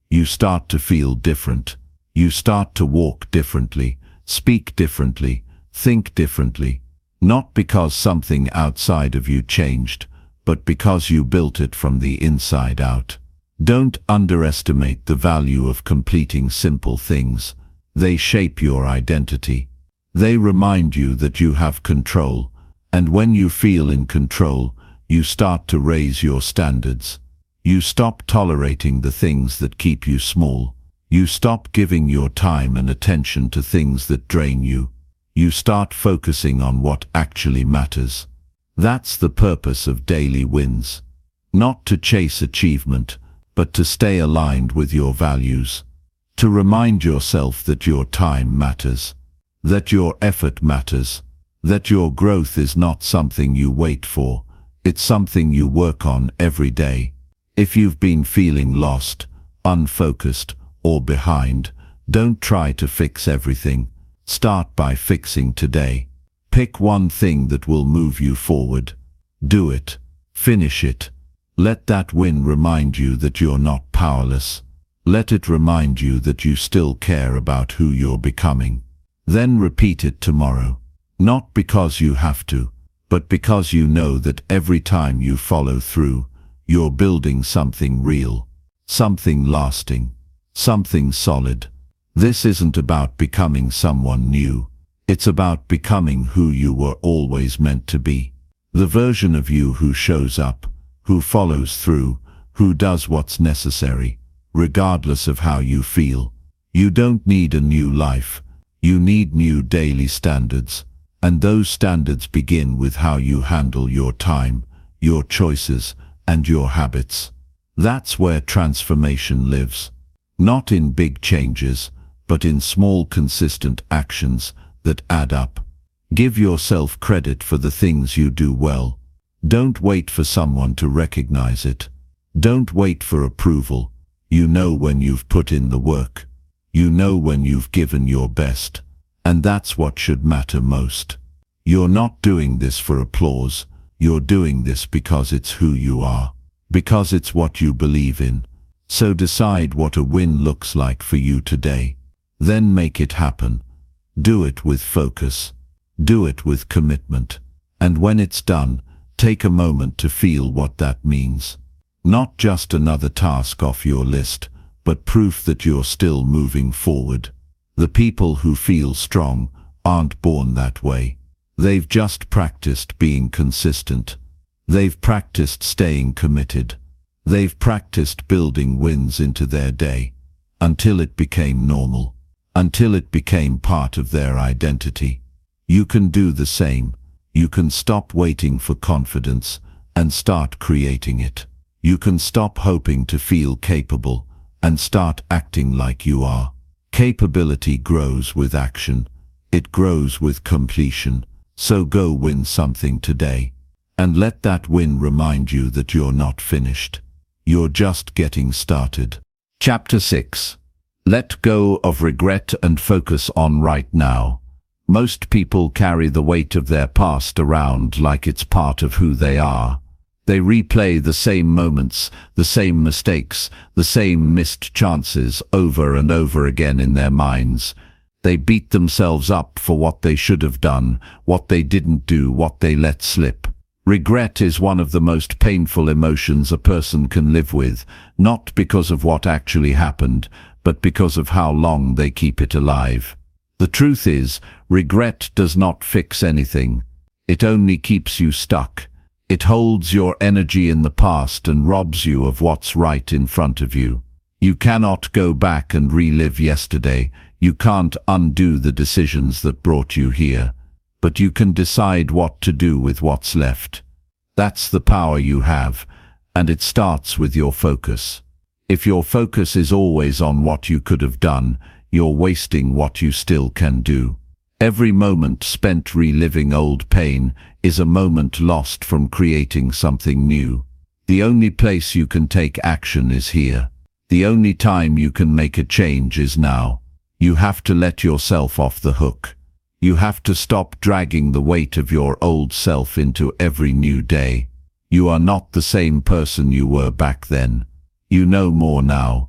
You start to feel different. You start to walk differently, speak differently, think differently. Not because something outside of you changed, but because you built it from the inside out. Don't underestimate the value of completing simple things. They shape your identity. They remind you that you have control, and when you feel in control, you start to raise your standards. You stop tolerating the things that keep you small. You stop giving your time and attention to things that drain you. You start focusing on what actually matters. That's the purpose of daily wins. Not to chase achievement, but to stay aligned with your values. To remind yourself that your time matters, that your effort matters, that your growth is not something you wait for, it's something you work on every day. If you've been feeling lost, unfocused, or behind, don't try to fix everything. Start by fixing today. Pick one thing that will move you forward. Do it. Finish it. Let that win remind you that you're not powerless. Let it remind you that you still care about who you're becoming. Then repeat it tomorrow. Not because you have to, but because you know that every time you follow through, you're building something real, something lasting, something solid. This isn't about becoming someone new. It's about becoming who you were always meant to be. The version of you who shows up, who follows through, who does what's necessary, regardless of how you feel. You don't need a new life. You need new daily standards. And those standards begin with how you handle your time, your choices, and your habits. That's where transformation lives. Not in big changes, but in small consistent actions that add up. Give yourself credit for the things you do well. Don't wait for someone to recognize it. Don't wait for approval. You know when you've put in the work. You know when you've given your best. And that's what should matter most. You're not doing this for applause. You're doing this because it's who you are. Because it's what you believe in. So decide what a win looks like for you today. Then make it happen. Do it with focus. Do it with commitment. And when it's done, take a moment to feel what that means. Not just another task off your list, but proof that you're still moving forward. The people who feel strong aren't born that way. They've just practiced being consistent. They've practiced staying committed. They've practiced building wins into their day, until it became normal, until it became part of their identity. You can do the same. You can stop waiting for confidence and start creating it. You can stop hoping to feel capable and start acting like you are. Capability grows with action. It grows with completion. So go win something today. And let that win remind you that you're not finished. You're just getting started. Chapter six. Let go of regret and focus on right now. Most people carry the weight of their past around like it's part of who they are. They replay the same moments, the same mistakes, the same missed chances over and over again in their minds. They beat themselves up for what they should have done, what they didn't do, what they let slip. Regret is one of the most painful emotions a person can live with, not because of what actually happened, but because of how long they keep it alive. The truth is, regret does not fix anything. It only keeps you stuck. It holds your energy in the past and robs you of what's right in front of you. You cannot go back and relive yesterday. You can't undo the decisions that brought you here. But you can decide what to do with what's left. That's the power you have, and it starts with your focus. If your focus is always on what you could have done, you're wasting what you still can do. Every moment spent reliving old pain is a moment lost from creating something new. The only place you can take action is here. The only time you can make a change is now. You have to let yourself off the hook. You have to stop dragging the weight of your old self into every new day. You are not the same person you were back then. You know more now.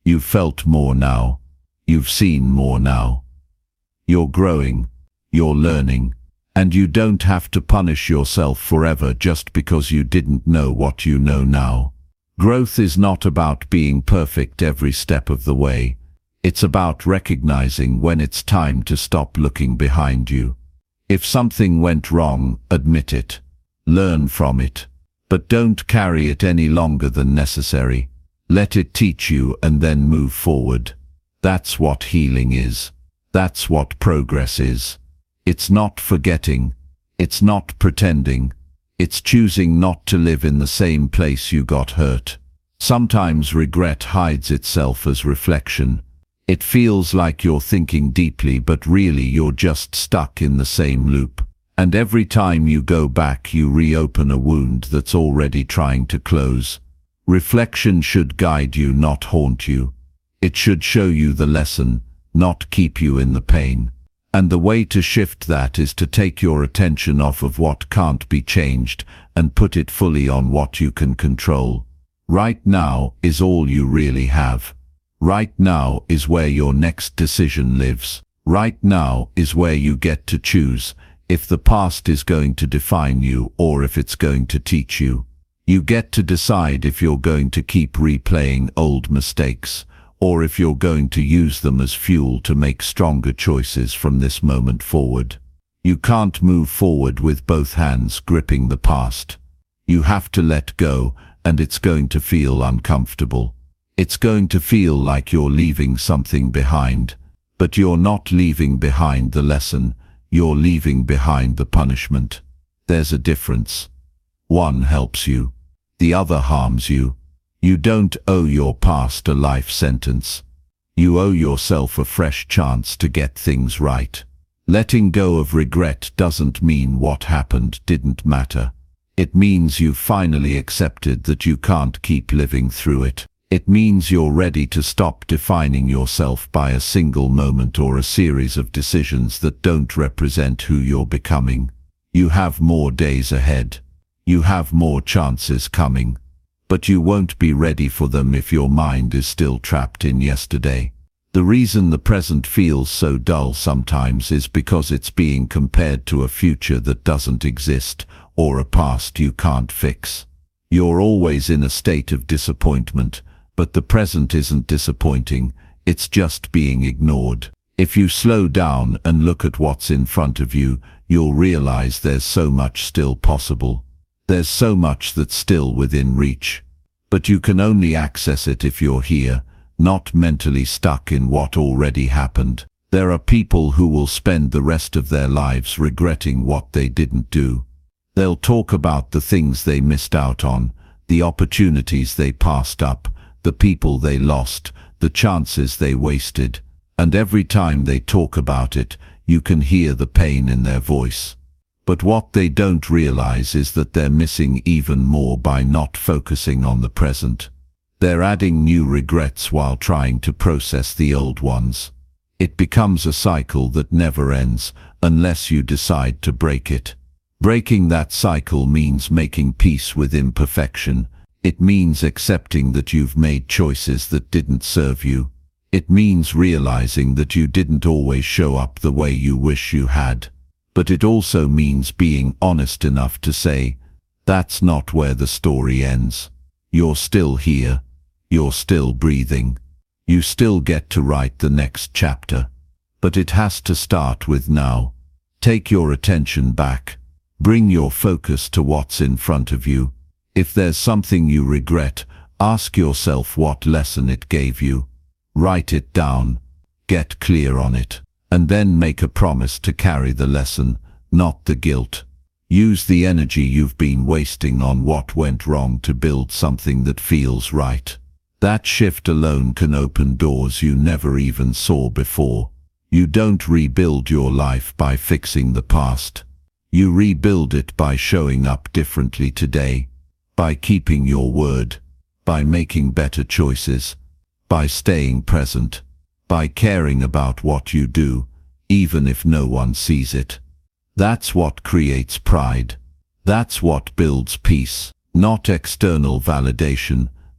You've felt more now. You've seen more now. You're growing. You're learning. And you don't have to punish yourself forever just because you didn't know what you know now. Growth is not about being perfect every step of the way. It's about recognizing when it's time to stop looking behind you. If something went wrong, admit it. Learn from it. But don't carry it any longer than necessary. Let it teach you and then move forward. That's what healing is. That's what progress is. It's not forgetting. It's not pretending. It's choosing not to live in the same place you got hurt. Sometimes regret hides itself as reflection. It feels like you're thinking deeply, but really you're just stuck in the same loop. And every time you go back, you reopen a wound that's already trying to close. Reflection should guide you, not haunt you. It should show you the lesson, not keep you in the pain. And the way to shift that is to take your attention off of what can't be changed and put it fully on what you can control. Right now is all you really have. Right now is where your next decision lives. Right now is where you get to choose if the past is going to define you or if it's going to teach you. You get to decide if you're going to keep replaying old mistakes, or if you're going to use them as fuel to make stronger choices from this moment forward. You can't move forward with both hands gripping the past. You have to let go, and it's going to feel uncomfortable. It's going to feel like you're leaving something behind, but you're not leaving behind the lesson, you're leaving behind the punishment. There's a difference. One helps you, the other harms you. You don't owe your past a life sentence. You owe yourself a fresh chance to get things right. Letting go of regret doesn't mean what happened didn't matter. It means you've finally accepted that you can't keep living through it. It means you're ready to stop defining yourself by a single moment or a series of decisions that don't represent who you're becoming. You have more days ahead. You have more chances coming. But you won't be ready for them if your mind is still trapped in yesterday. The reason the present feels so dull sometimes is because it's being compared to a future that doesn't exist, or a past you can't fix. You're always in a state of disappointment, but the present isn't disappointing, it's just being ignored. If you slow down and look at what's in front of you, you'll realize there's so much still possible. There's so much that's still within reach. But you can only access it if you're here, not mentally stuck in what already happened. There are people who will spend the rest of their lives regretting what they didn't do. They'll talk about the things they missed out on, the opportunities they passed up, the people they lost, the chances they wasted. And every time they talk about it, you can hear the pain in their voice. But what they don't realize is that they're missing even more by not focusing on the present. They're adding new regrets while trying to process the old ones. It becomes a cycle that never ends unless you decide to break it. Breaking that cycle means making peace with imperfection. It means accepting that you've made choices that didn't serve you. It means realizing that you didn't always show up the way you wish you had. But it also means being honest enough to say, that's not where the story ends. You're still here. You're still breathing. You still get to write the next chapter. But it has to start with now. Take your attention back. Bring your focus to what's in front of you. If there's something you regret, ask yourself what lesson it gave you. Write it down. Get clear on it. And then make a promise to carry the lesson, not the guilt. Use the energy you've been wasting on what went wrong to build something that feels right. That shift alone can open doors you never even saw before. You don't rebuild your life by fixing the past. You rebuild it by showing up differently today, by keeping your word, by making better choices, by staying present, by caring about what you do, even if no one sees it. That's what creates pride. That's what builds peace. Not external validation,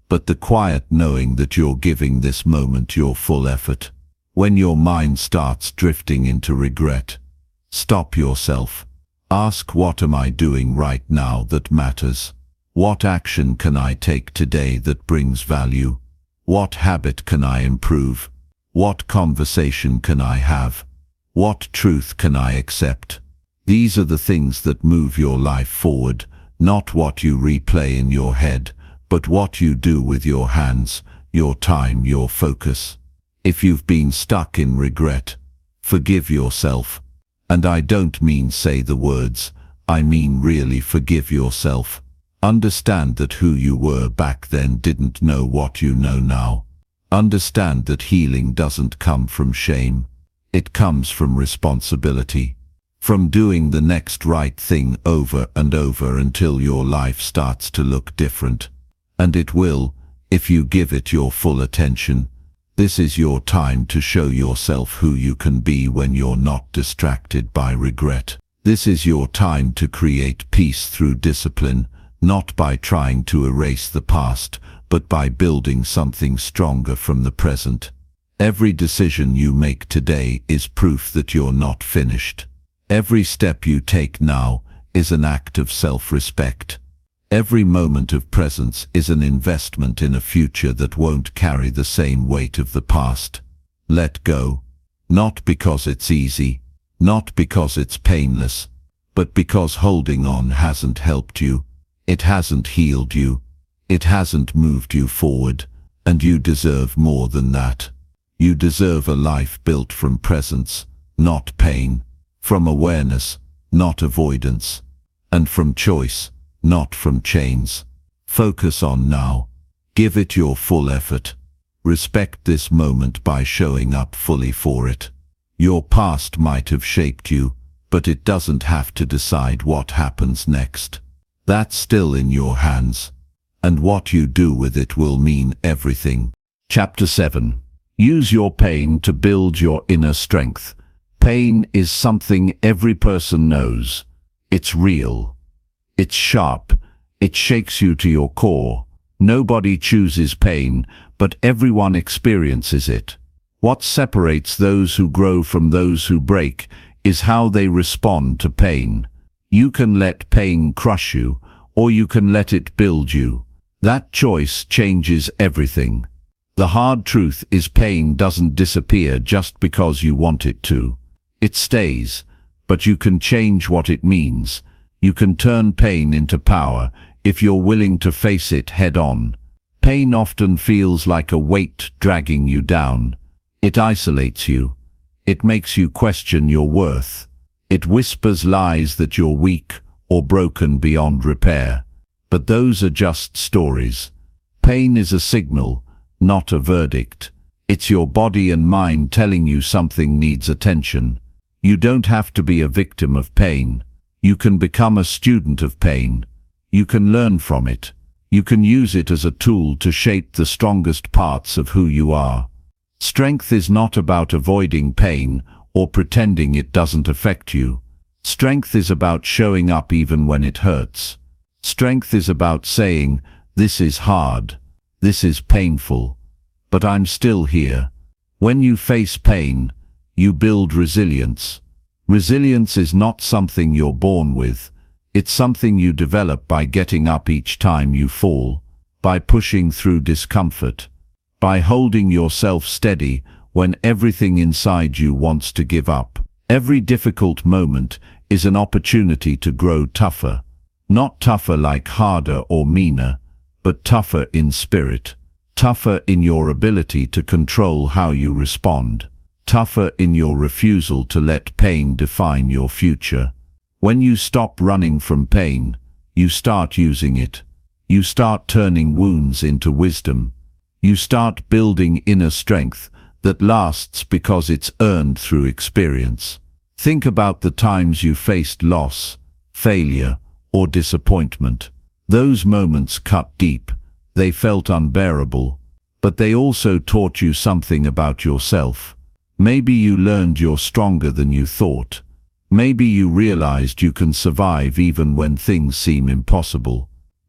but the quiet knowing that you're giving this moment your full effort. When your mind starts drifting into regret, stop yourself. Ask, what am I doing right now that matters? What action can I take today that brings value? What habit can I improve? What conversation can I have? What truth can I accept? These are the things that move your life forward, not what you replay in your head, but what you do with your hands, your time, your focus. If you've been stuck in regret, forgive yourself. And I don't mean say the words, I mean really forgive yourself. Understand that who you were back then didn't know what you know now. Understand that healing doesn't come from shame. It comes from responsibility. From doing the next right thing over and over until your life starts to look different. And it will, if you give it your full attention. This is your time to show yourself who you can be when you're not distracted by regret. This is your time to create peace through discipline, not by trying to erase the past, but by building something stronger from the present. Every decision you make today is proof that you're not finished. Every step you take now is an act of self-respect. Every moment of presence is an investment in a future that won't carry the same weight of the past. Let go. Not because it's easy, not because it's painless, but because holding on hasn't helped you. It hasn't healed you. It hasn't moved you forward, and you deserve more than that. You deserve a life built from presence, not pain, from awareness, not avoidance, and from choice, not from chains. Focus on now. Give it your full effort. Respect this moment by showing up fully for it. Your past might have shaped you, but it doesn't have to decide what happens next. That's still in your hands, and what you do with it will mean everything. Chapter seven. Use your pain to build your inner strength. Pain is something every person knows. It's real. It's sharp. It shakes you to your core. Nobody chooses pain, but everyone experiences it. What separates those who grow from those who break is how they respond to pain. You can let pain crush you, or you can let it build you. That choice changes everything. The hard truth is pain doesn't disappear just because you want it to. It stays, but you can change what it means. You can turn pain into power if you're willing to face it head-on. Pain often feels like a weight dragging you down. It isolates you. It makes you question your worth. It whispers lies that you're weak or broken beyond repair. But those are just stories. Pain is a signal, not a verdict. It's your body and mind telling you something needs attention. You don't have to be a victim of pain. You can become a student of pain. You can learn from it. You can use it as a tool to shape the strongest parts of who you are. Strength is not about avoiding pain or pretending it doesn't affect you. Strength is about showing up even when it hurts. Strength is about saying, this is hard, this is painful, but I'm still here. When you face pain, you build resilience. Resilience is not something you're born with. It's something you develop by getting up each time you fall, by pushing through discomfort, by holding yourself steady when everything inside you wants to give up. Every difficult moment is an opportunity to grow tougher. Not tougher like harder or meaner, but tougher in spirit. Tougher in your ability to control how you respond. Tougher in your refusal to let pain define your future. When you stop running from pain, you start using it. You start turning wounds into wisdom. You start building inner strength that lasts because it's earned through experience. Think about the times you faced loss, failure, or disappointment. Those moments cut deep. They felt unbearable, but they also taught you something about yourself. Maybe you learned you're stronger than you thought. Maybe you realized you can survive even when things seem impossible.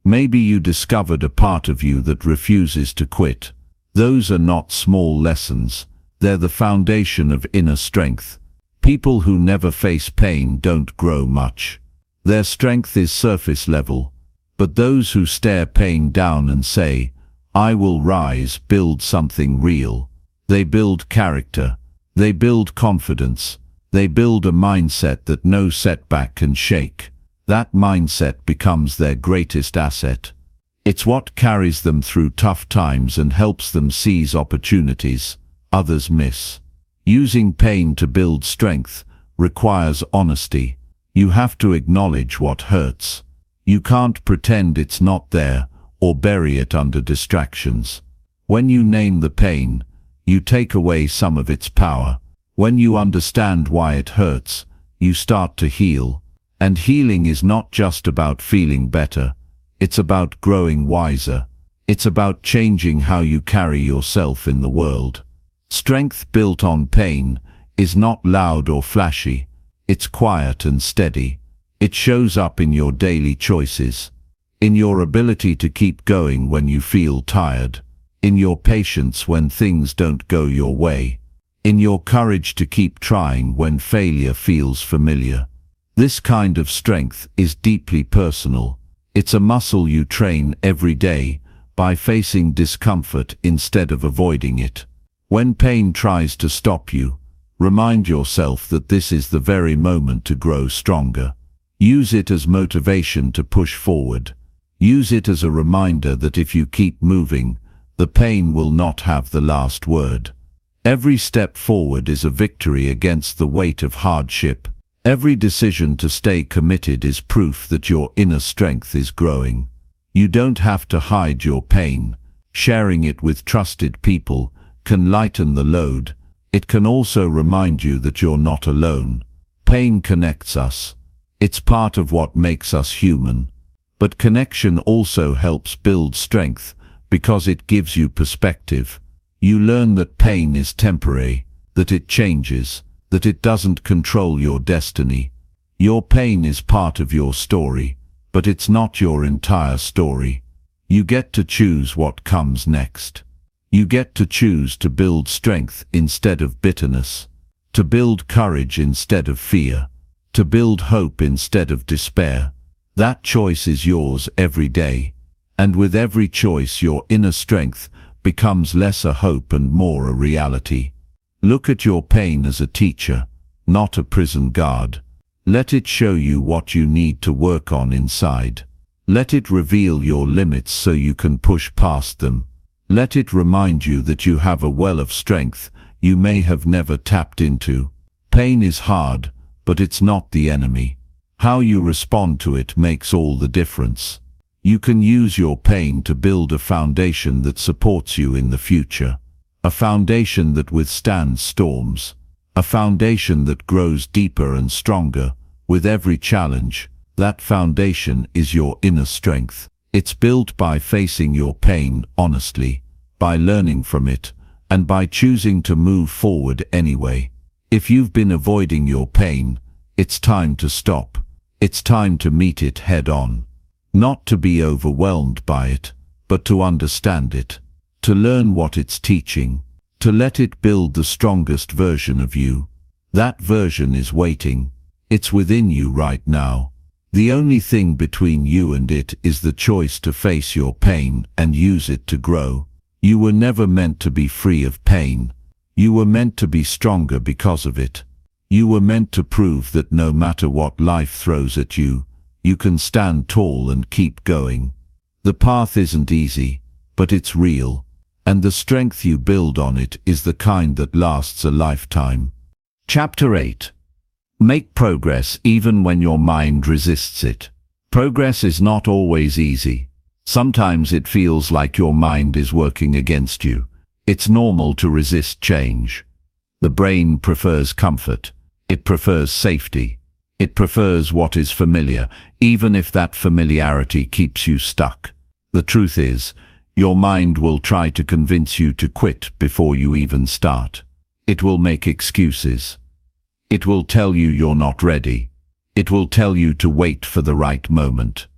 Maybe you discovered a part of you that refuses to quit. Those are not small lessons. They're the foundation of inner strength. People who never face pain don't grow much. Their strength is surface level. But those who stare pain down and say, "I will rise," build something real. They build character. They build confidence. They build a mindset that no setback can shake. That mindset becomes their greatest asset. It's what carries them through tough times and helps them seize opportunities others miss. Using pain to build strength requires honesty. You have to acknowledge what hurts. You can't pretend it's not there or bury it under distractions. When you name the pain, you take away some of its power. When you understand why it hurts, you start to heal. And healing is not just about feeling better. It's about growing wiser. It's about changing how you carry yourself in the world. Strength built on pain is not loud or flashy. It's quiet and steady. It shows up in your daily choices, in your ability to keep going when you feel tired, in your patience when things don't go your way, in your courage to keep trying when failure feels familiar. This kind of strength is deeply personal. It's a muscle you train every day by facing discomfort instead of avoiding it. When pain tries to stop you, remind yourself that this is the very moment to grow stronger. Use it as motivation to push forward. Use it as a reminder that if you keep moving, the pain will not have the last word. Every step forward is a victory against the weight of hardship. Every decision to stay committed is proof that your inner strength is growing. You don't have to hide your pain. Sharing it with trusted people can lighten the load. It can also remind you that you're not alone. Pain connects us. It's part of what makes us human. But connection also helps build strength because it gives you perspective. You learn that pain is temporary, that it changes, that it doesn't control your destiny. Your pain is part of your story, but it's not your entire story. You get to choose what comes next. You get to choose to build strength instead of bitterness, to build courage instead of fear, to build hope instead of despair. That choice is yours every day, and with every choice your inner strength becomes less a hope and more a reality. Look at your pain as a teacher, not a prison guard. Let it show you what you need to work on inside. Let it reveal your limits so you can push past them. Let it remind you that you have a well of strength you may have never tapped into. Pain is hard, but it's not the enemy. How you respond to it makes all the difference. You can use your pain to build a foundation that supports you in the future. A foundation that withstands storms. A foundation that grows deeper and stronger with every challenge. That foundation is your inner strength. It's built by facing your pain honestly, by learning from it, and by choosing to move forward anyway. If you've been avoiding your pain, it's time to stop. It's time to meet it head on. Not to be overwhelmed by it, but to understand it, to learn what it's teaching, to let it build the strongest version of you. That version is waiting. It's within you right now. The only thing between you and it is the choice to face your pain and use it to grow. You were never meant to be free of pain. You were meant to be stronger because of it. You were meant to prove that no matter what life throws at you, you can stand tall and keep going. The path isn't easy, but it's real, and the strength you build on it is the kind that lasts a lifetime. Chapter eight. Make progress even when your mind resists it. Progress is not always easy. Sometimes it feels like your mind is working against you. It's normal to resist change. The brain prefers comfort. It prefers safety. It prefers what is familiar, even if that familiarity keeps you stuck. The truth is, your mind will try to convince you to quit before you even start. It will make excuses. It will tell you you're not ready. It will tell you to wait for the right moment.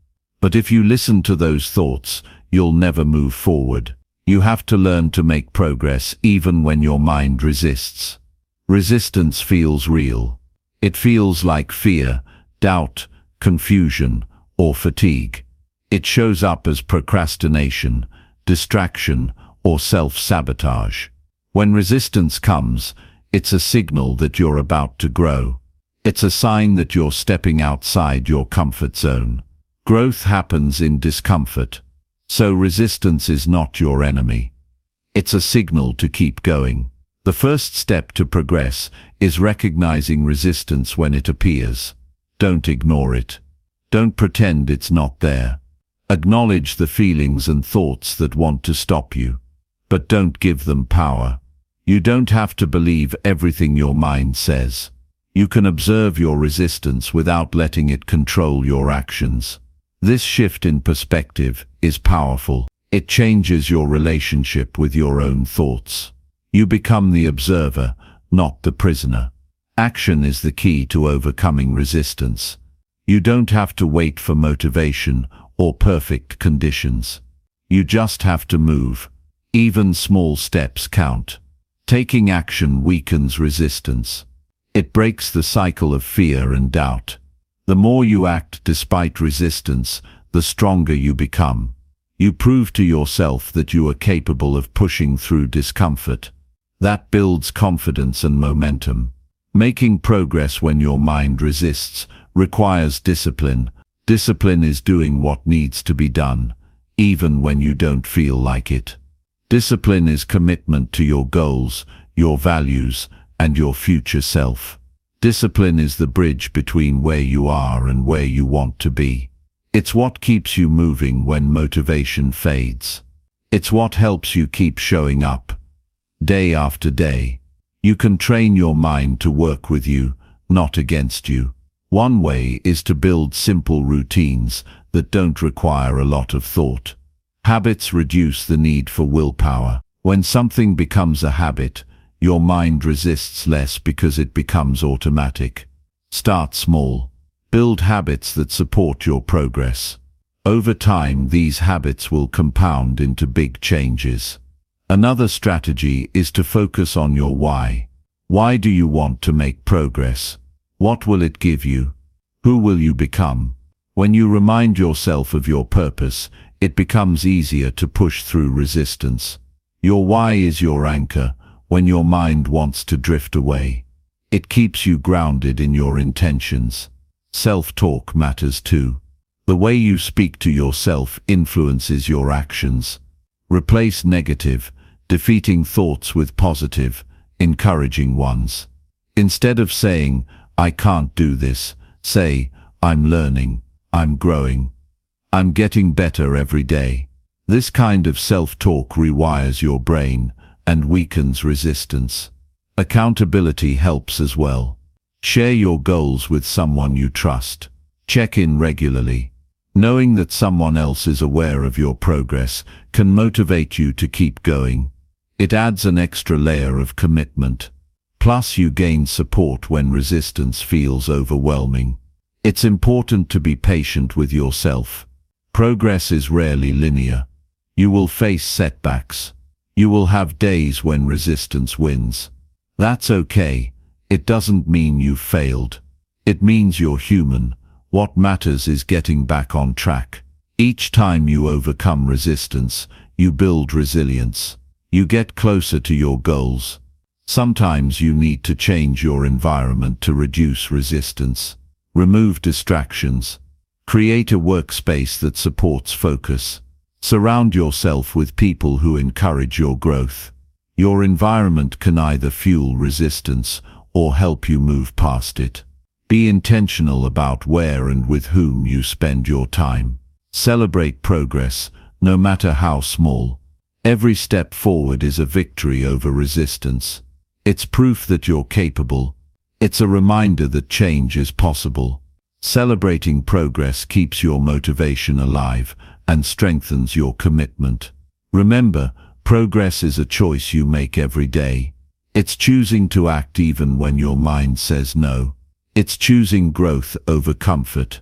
But if you listen to those thoughts, you'll never move forward. You have to learn to make progress even when your mind resists. Resistance feels real. It feels like fear, doubt, confusion, or fatigue. It shows up as procrastination, distraction, or self-sabotage. When resistance comes, it's a signal that you're about to grow. It's a sign that you're stepping outside your comfort zone. Growth happens in discomfort, so resistance is not your enemy. It's a signal to keep going. The first step to progress is recognizing resistance when it appears. Don't ignore it. Don't pretend it's not there. Acknowledge the feelings and thoughts that want to stop you, but don't give them power. You don't have to believe everything your mind says. You can observe your resistance without letting it control your actions. This shift in perspective is powerful. It changes your relationship with your own thoughts. You become the observer, not the prisoner. Action is the key to overcoming resistance. You don't have to wait for motivation or perfect conditions. You just have to move. Even small steps count. Taking action weakens resistance. It breaks the cycle of fear and doubt. The more you act despite resistance, the stronger you become. You prove to yourself that you are capable of pushing through discomfort. That builds confidence and momentum. Making progress when your mind resists requires discipline. Discipline is doing what needs to be done, even when you don't feel like it. Discipline is commitment to your goals, your values, and your future self. Discipline is the bridge between where you are and where you want to be. It's what keeps you moving when motivation fades. It's what helps you keep showing up, day after day. You can train your mind to work with you, not against you. One way is to build simple routines that don't require a lot of thought. Habits reduce the need for willpower. When something becomes a habit, your mind resists less because it becomes automatic. Start small. Build habits that support your progress. Over time, these habits will compound into big changes. Another strategy is to focus on your why. Why do you want to make progress? What will it give you? Who will you become? When you remind yourself of your purpose, it becomes easier to push through resistance. Your why is your anchor when your mind wants to drift away. It keeps you grounded in your intentions. Self-talk matters too. The way you speak to yourself influences your actions. Replace negative, defeating thoughts with positive, encouraging ones. Instead of saying, "I can't do this," say, "I'm learning, I'm growing, I'm getting better every day." This kind of self-talk rewires your brain and weakens resistance. Accountability helps as well. Share your goals with someone you trust. Check in regularly. Knowing that someone else is aware of your progress can motivate you to keep going. It adds an extra layer of commitment. Plus, you gain support when resistance feels overwhelming. It's important to be patient with yourself. Progress is rarely linear. You will face setbacks. You will have days when resistance wins. That's okay. It doesn't mean you've failed. It means you're human. What matters is getting back on track. Each time you overcome resistance, you build resilience. You get closer to your goals. Sometimes you need to change your environment to reduce resistance. Remove distractions. Create a workspace that supports focus. Surround yourself with people who encourage your growth. Your environment can either fuel resistance or help you move past it. Be intentional about where and with whom you spend your time. Celebrate progress, no matter how small. Every step forward is a victory over resistance. It's proof that you're capable. It's a reminder that change is possible. Celebrating progress keeps your motivation alive and strengthens your commitment. Remember, progress is a choice you make every day. It's choosing to act even when your mind says no. It's choosing growth over comfort.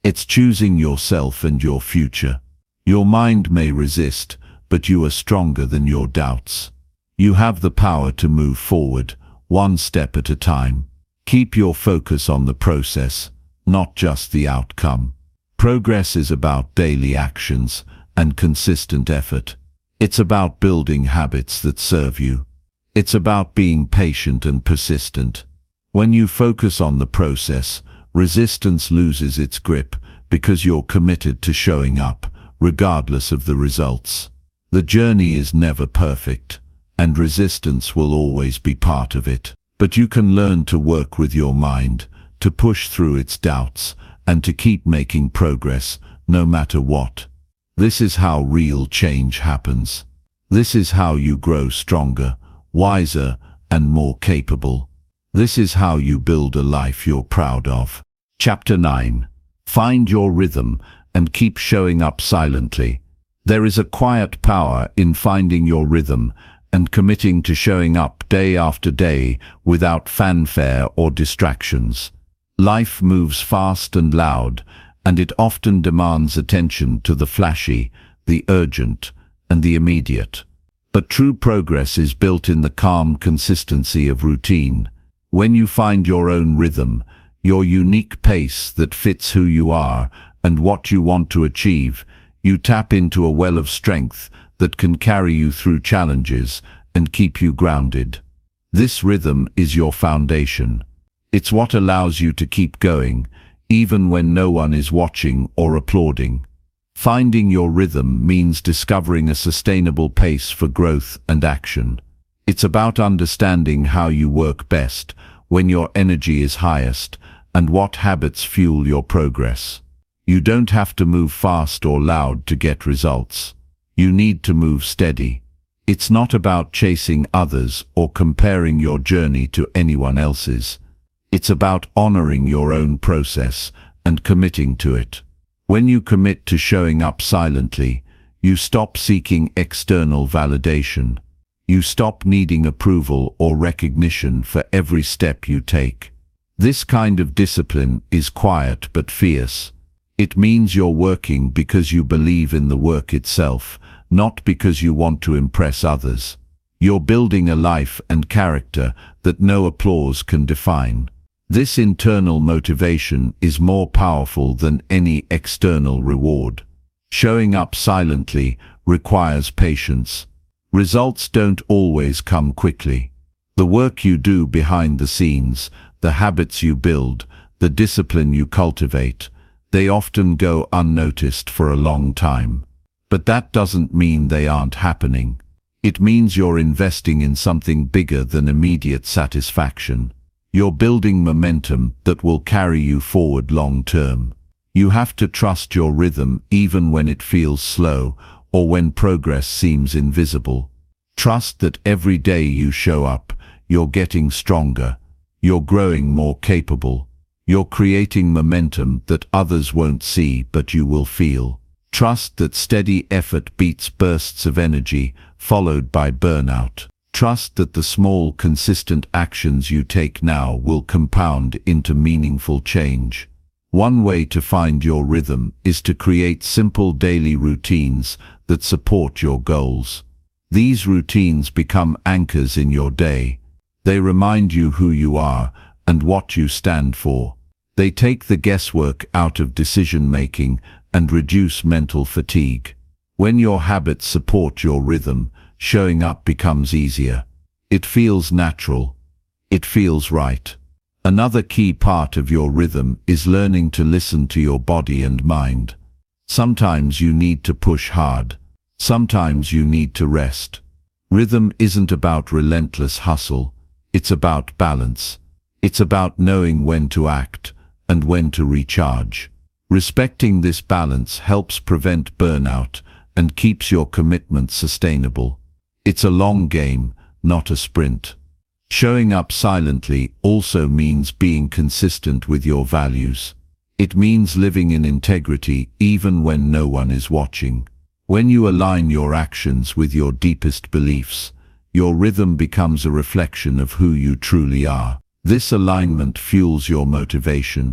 It's choosing yourself and your future. Your mind may resist, but you are stronger than your doubts. You have the power to move forward, one step at a time. Keep your focus on the process, not just the outcome. Progress is about daily actions and consistent effort. It's about building habits that serve you. It's about being patient and persistent. When you focus on the process, resistance loses its grip because you're committed to showing up, regardless of the results. The journey is never perfect, and resistance will always be part of it. But you can learn to work with your mind, to push through its doubts, and to keep making progress, no matter what. This is how real change happens. This is how you grow stronger, wiser, and more capable. This is how you build a life you're proud of. Chapter nine. Find your rhythm and keep showing up silently. There is a quiet power in finding your rhythm and committing to showing up day after day without fanfare or distractions. Life moves fast and loud, and it often demands attention to the flashy, the urgent, and the immediate. But true progress is built in the calm consistency of routine. When you find your own rhythm, your unique pace that fits who you are and what you want to achieve, you tap into a well of strength that can carry you through challenges and keep you grounded. This rhythm is your foundation. It's what allows you to keep going, even when no one is watching or applauding. Finding your rhythm means discovering a sustainable pace for growth and action. It's about understanding how you work best, when your energy is highest, and what habits fuel your progress. You don't have to move fast or loud to get results. You need to move steady. It's not about chasing others or comparing your journey to anyone else's. It's about honoring your own process and committing to it. When you commit to showing up silently, you stop seeking external validation. You stop needing approval or recognition for every step you take. This kind of discipline is quiet but fierce. It means you're working because you believe in the work itself, not because you want to impress others. You're building a life and character that no applause can define. This internal motivation is more powerful than any external reward. Showing up silently requires patience. Results don't always come quickly. The work you do behind the scenes, the habits you build, the discipline you cultivate, they often go unnoticed for a long time. But that doesn't mean they aren't happening. It means you're investing in something bigger than immediate satisfaction. You're building momentum that will carry you forward long term. You have to trust your rhythm even when it feels slow or when progress seems invisible. Trust that every day you show up, you're getting stronger. You're growing more capable. You're creating momentum that others won't see but you will feel. Trust that steady effort beats bursts of energy, followed by burnout. Trust that the small, consistent actions you take now will compound into meaningful change. One way to find your rhythm is to create simple daily routines that support your goals. These routines become anchors in your day. They remind you who you are and what you stand for. They take the guesswork out of decision-making and reduce mental fatigue. When your habits support your rhythm, showing up becomes easier. It feels natural. It feels right. Another key part of your rhythm is learning to listen to your body and mind. Sometimes you need to push hard. Sometimes you need to rest. Rhythm isn't about relentless hustle. It's about balance. It's about knowing when to act and when to recharge. Respecting this balance helps prevent burnout and keeps your commitment sustainable. It's a long game, not a sprint. Showing up silently also means being consistent with your values. It means living in integrity even when no one is watching. When you align your actions with your deepest beliefs, your rhythm becomes a reflection of who you truly are. This alignment fuels your motivation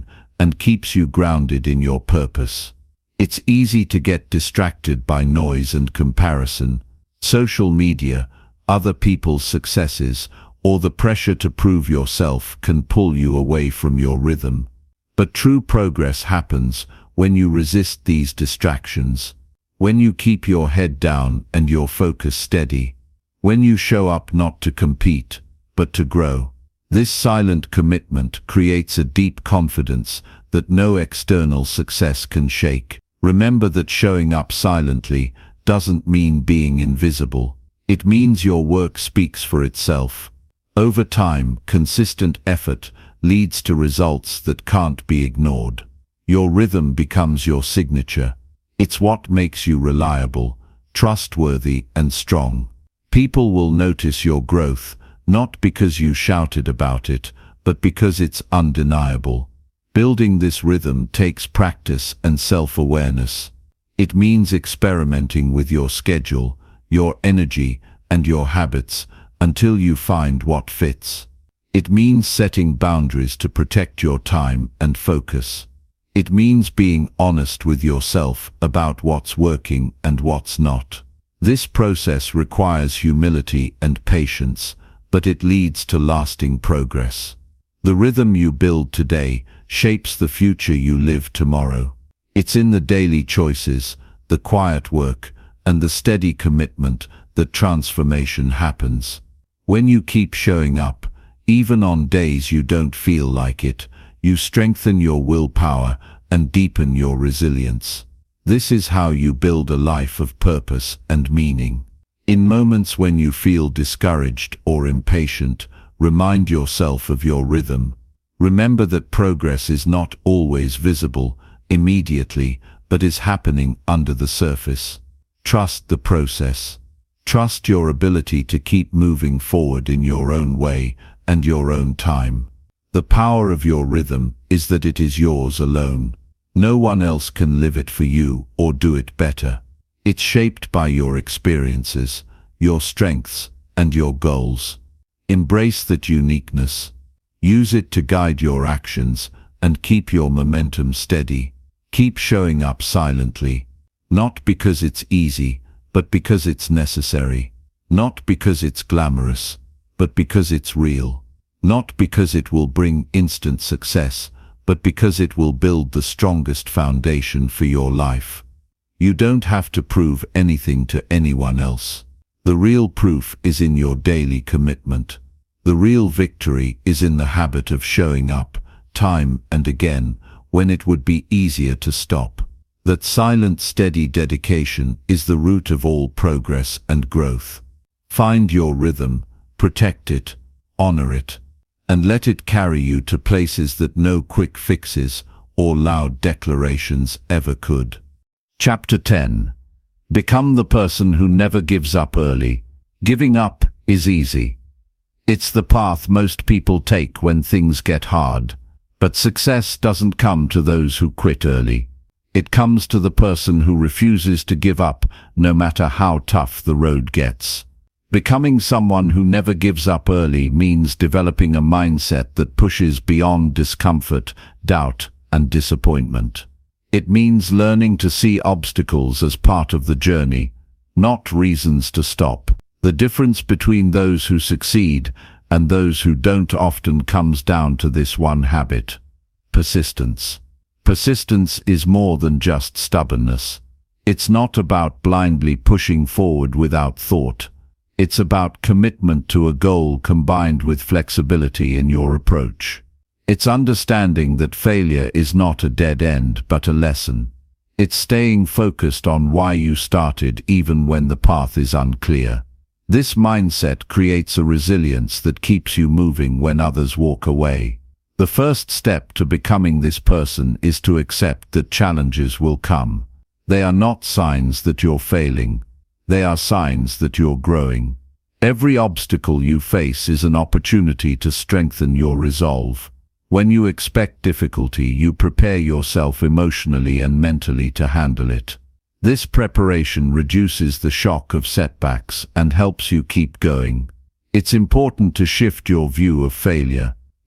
and keeps you grounded in your purpose. It's easy to get distracted by noise and comparison, social media, other people's successes, or the pressure to prove yourself can pull you away from your rhythm. But true progress happens when you resist these distractions, when you keep your head down and your focus steady, when you show up not to compete, but to grow. This silent commitment creates a deep confidence that no external success can shake. Remember that showing up silently doesn't mean being invisible. It means your work speaks for itself. Over time, consistent effort leads to results that can't be ignored. Your rhythm becomes your signature. It's what makes you reliable, trustworthy, and strong. People will notice your growth, not because you shouted about it, but because it's undeniable. Building this rhythm takes practice and self-awareness. It means experimenting with your schedule, your energy, and your habits until you find what fits. It means setting boundaries to protect your time and focus. It means being honest with yourself about what's working and what's not. This process requires humility and patience, but it leads to lasting progress. The rhythm you build today shapes the future you live tomorrow. It's in the daily choices, the quiet work, and the steady commitment that transformation happens. When you keep showing up, even on days you don't feel like it, you strengthen your willpower and deepen your resilience. This is how you build a life of purpose and meaning. In moments when you feel discouraged or impatient, remind yourself of your rhythm. Remember that progress is not always visible immediately, but is happening under the surface. Trust the process. Trust your ability to keep moving forward in your own way and your own time. The power of your rhythm is that it is yours alone. No one else can live it for you or do it better. It's shaped by your experiences, your strengths, and your goals. Embrace that uniqueness. Use it to guide your actions and keep your momentum steady. Keep showing up silently, not because it's easy, but because it's necessary. Not because it's glamorous, but because it's real. Not because it will bring instant success, but because it will build the strongest foundation for your life. You don't have to prove anything to anyone else. The real proof is in your daily commitment. The real victory is in the habit of showing up, time and again, when it would be easier to stop. That silent, steady dedication is the root of all progress and growth. Find your rhythm, protect it, honor it, and let it carry you to places that no quick fixes or loud declarations ever could. Chapter ten. Become the person who never gives up early. Giving up is easy. It's the path most people take when things get hard. But success doesn't come to those who quit early. It comes to the person who refuses to give up, no matter how tough the road gets. Becoming someone who never gives up early means developing a mindset that pushes beyond discomfort, doubt, and disappointment. It means learning to see obstacles as part of the journey, not reasons to stop. The difference between those who succeed and those who don't often comes down to this one habit: persistence. Persistence is more than just stubbornness. It's not about blindly pushing forward without thought. It's about commitment to a goal combined with flexibility in your approach. It's understanding that failure is not a dead end but a lesson. It's staying focused on why you started even when the path is unclear. This mindset creates a resilience that keeps you moving when others walk away. The first step to becoming this person is to accept that challenges will come. They are not signs that you're failing. They are signs that you're growing. Every obstacle you face is an opportunity to strengthen your resolve. When you expect difficulty, you prepare yourself emotionally and mentally to handle it. This preparation reduces the shock of setbacks and helps you keep going. It's important to shift your view of failure.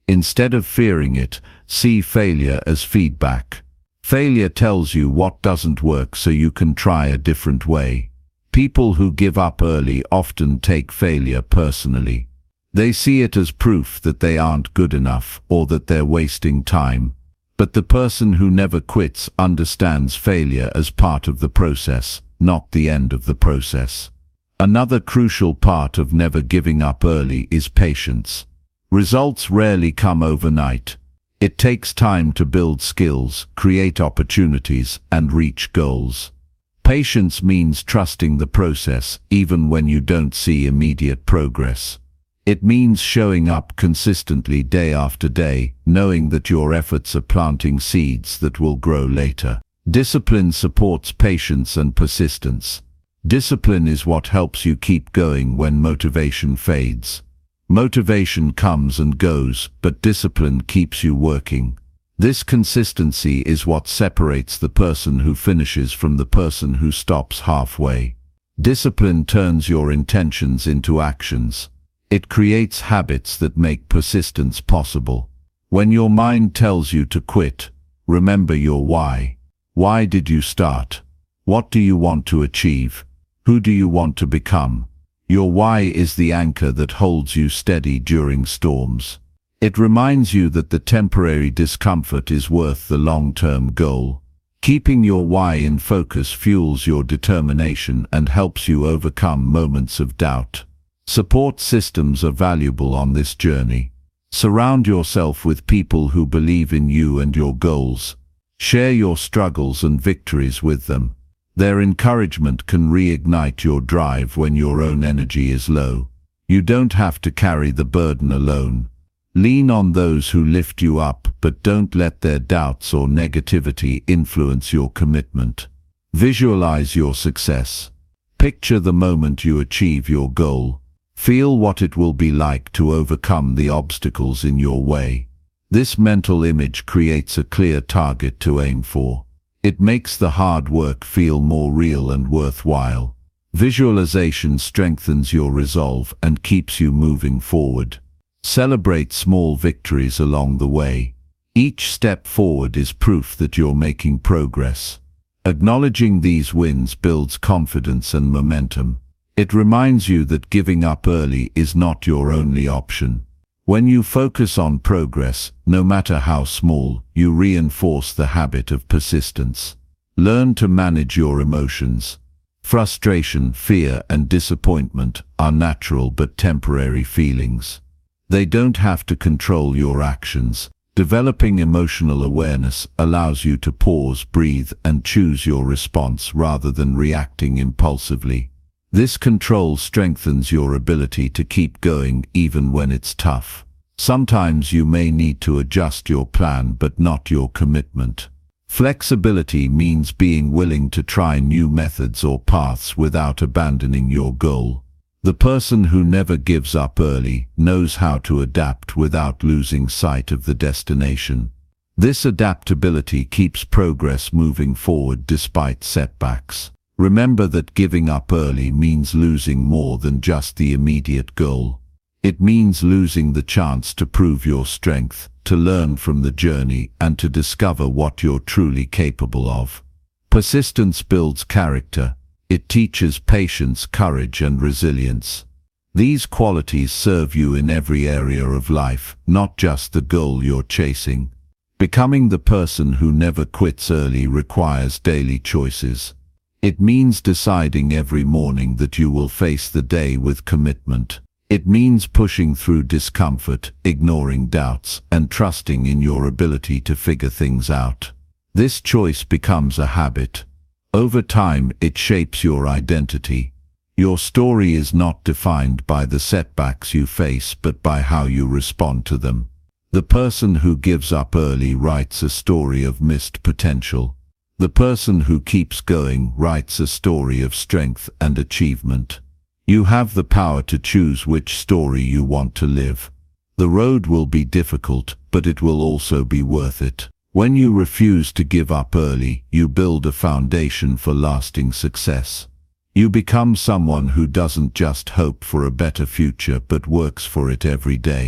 Instead of fearing it, see failure as feedback. Failure tells you what doesn't work so you can try a different way. People who give up early often take failure personally. They see it as proof that they aren't good enough or that they're wasting time. But the person who never quits understands failure as part of the process, not the end of the process. Another crucial part of never giving up early is patience. Results rarely come overnight. It takes time to build skills, create opportunities, and reach goals. Patience means trusting the process even when you don't see immediate progress. It means showing up consistently day after day, knowing that your efforts are planting seeds that will grow later. Discipline supports patience and persistence. Discipline is what helps you keep going when motivation fades. Motivation comes and goes, but discipline keeps you working. This consistency is what separates the person who finishes from the person who stops halfway. Discipline turns your intentions into actions. It creates habits that make persistence possible. When your mind tells you to quit, remember your why. Why did you start? What do you want to achieve? Who do you want to become? Your why is the anchor that holds you steady during storms. It reminds you that the temporary discomfort is worth the long-term goal. Keeping your why in focus fuels your determination and helps you overcome moments of doubt. Support systems are valuable on this journey. Surround yourself with people who believe in you and your goals. Share your struggles and victories with them. Their encouragement can reignite your drive when your own energy is low. You don't have to carry the burden alone. Lean on those who lift you up, but don't let their doubts or negativity influence your commitment. Visualize your success. Picture the moment you achieve your goal. Feel what it will be like to overcome the obstacles in your way. This mental image creates a clear target to aim for. It makes the hard work feel more real and worthwhile. Visualization strengthens your resolve and keeps you moving forward. Celebrate small victories along the way. Each step forward is proof that you're making progress. Acknowledging these wins builds confidence and momentum. It reminds you that giving up early is not your only option. When you focus on progress, no matter how small, you reinforce the habit of persistence. Learn to manage your emotions. Frustration, fear, and disappointment are natural but temporary feelings. They don't have to control your actions. Developing emotional awareness allows you to pause, breathe, and choose your response rather than reacting impulsively. This control strengthens your ability to keep going even when it's tough. Sometimes you may need to adjust your plan but not your commitment. Flexibility means being willing to try new methods or paths without abandoning your goal. The person who never gives up early knows how to adapt without losing sight of the destination. This adaptability keeps progress moving forward despite setbacks. Remember that giving up early means losing more than just the immediate goal. It means losing the chance to prove your strength, to learn from the journey, and to discover what you're truly capable of. Persistence builds character. It teaches patience, courage, and resilience. These qualities serve you in every area of life, not just the goal you're chasing. Becoming the person who never quits early requires daily choices. It means deciding every morning that you will face the day with commitment. It means pushing through discomfort, ignoring doubts, and trusting in your ability to figure things out. This choice becomes a habit. Over time, it shapes your identity. Your story is not defined by the setbacks you face, but by how you respond to them. The person who gives up early writes a story of missed potential. The person who keeps going writes a story of strength and achievement. You have the power to choose which story you want to live. The road will be difficult, but it will also be worth it. When you refuse to give up early, you build a foundation for lasting success. You become someone who doesn't just hope for a better future but works for it every day.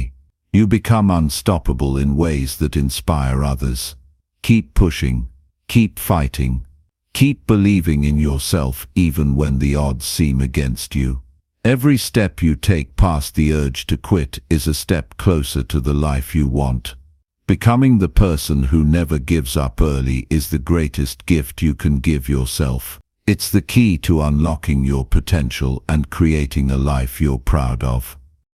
You become unstoppable in ways that inspire others. Keep pushing, keep fighting, keep believing in yourself even when the odds seem against you. Every step you take past the urge to quit is a step closer to the life you want. Becoming the person who never gives up early is the greatest gift you can give yourself. It's the key to unlocking your potential and creating a life you're proud of.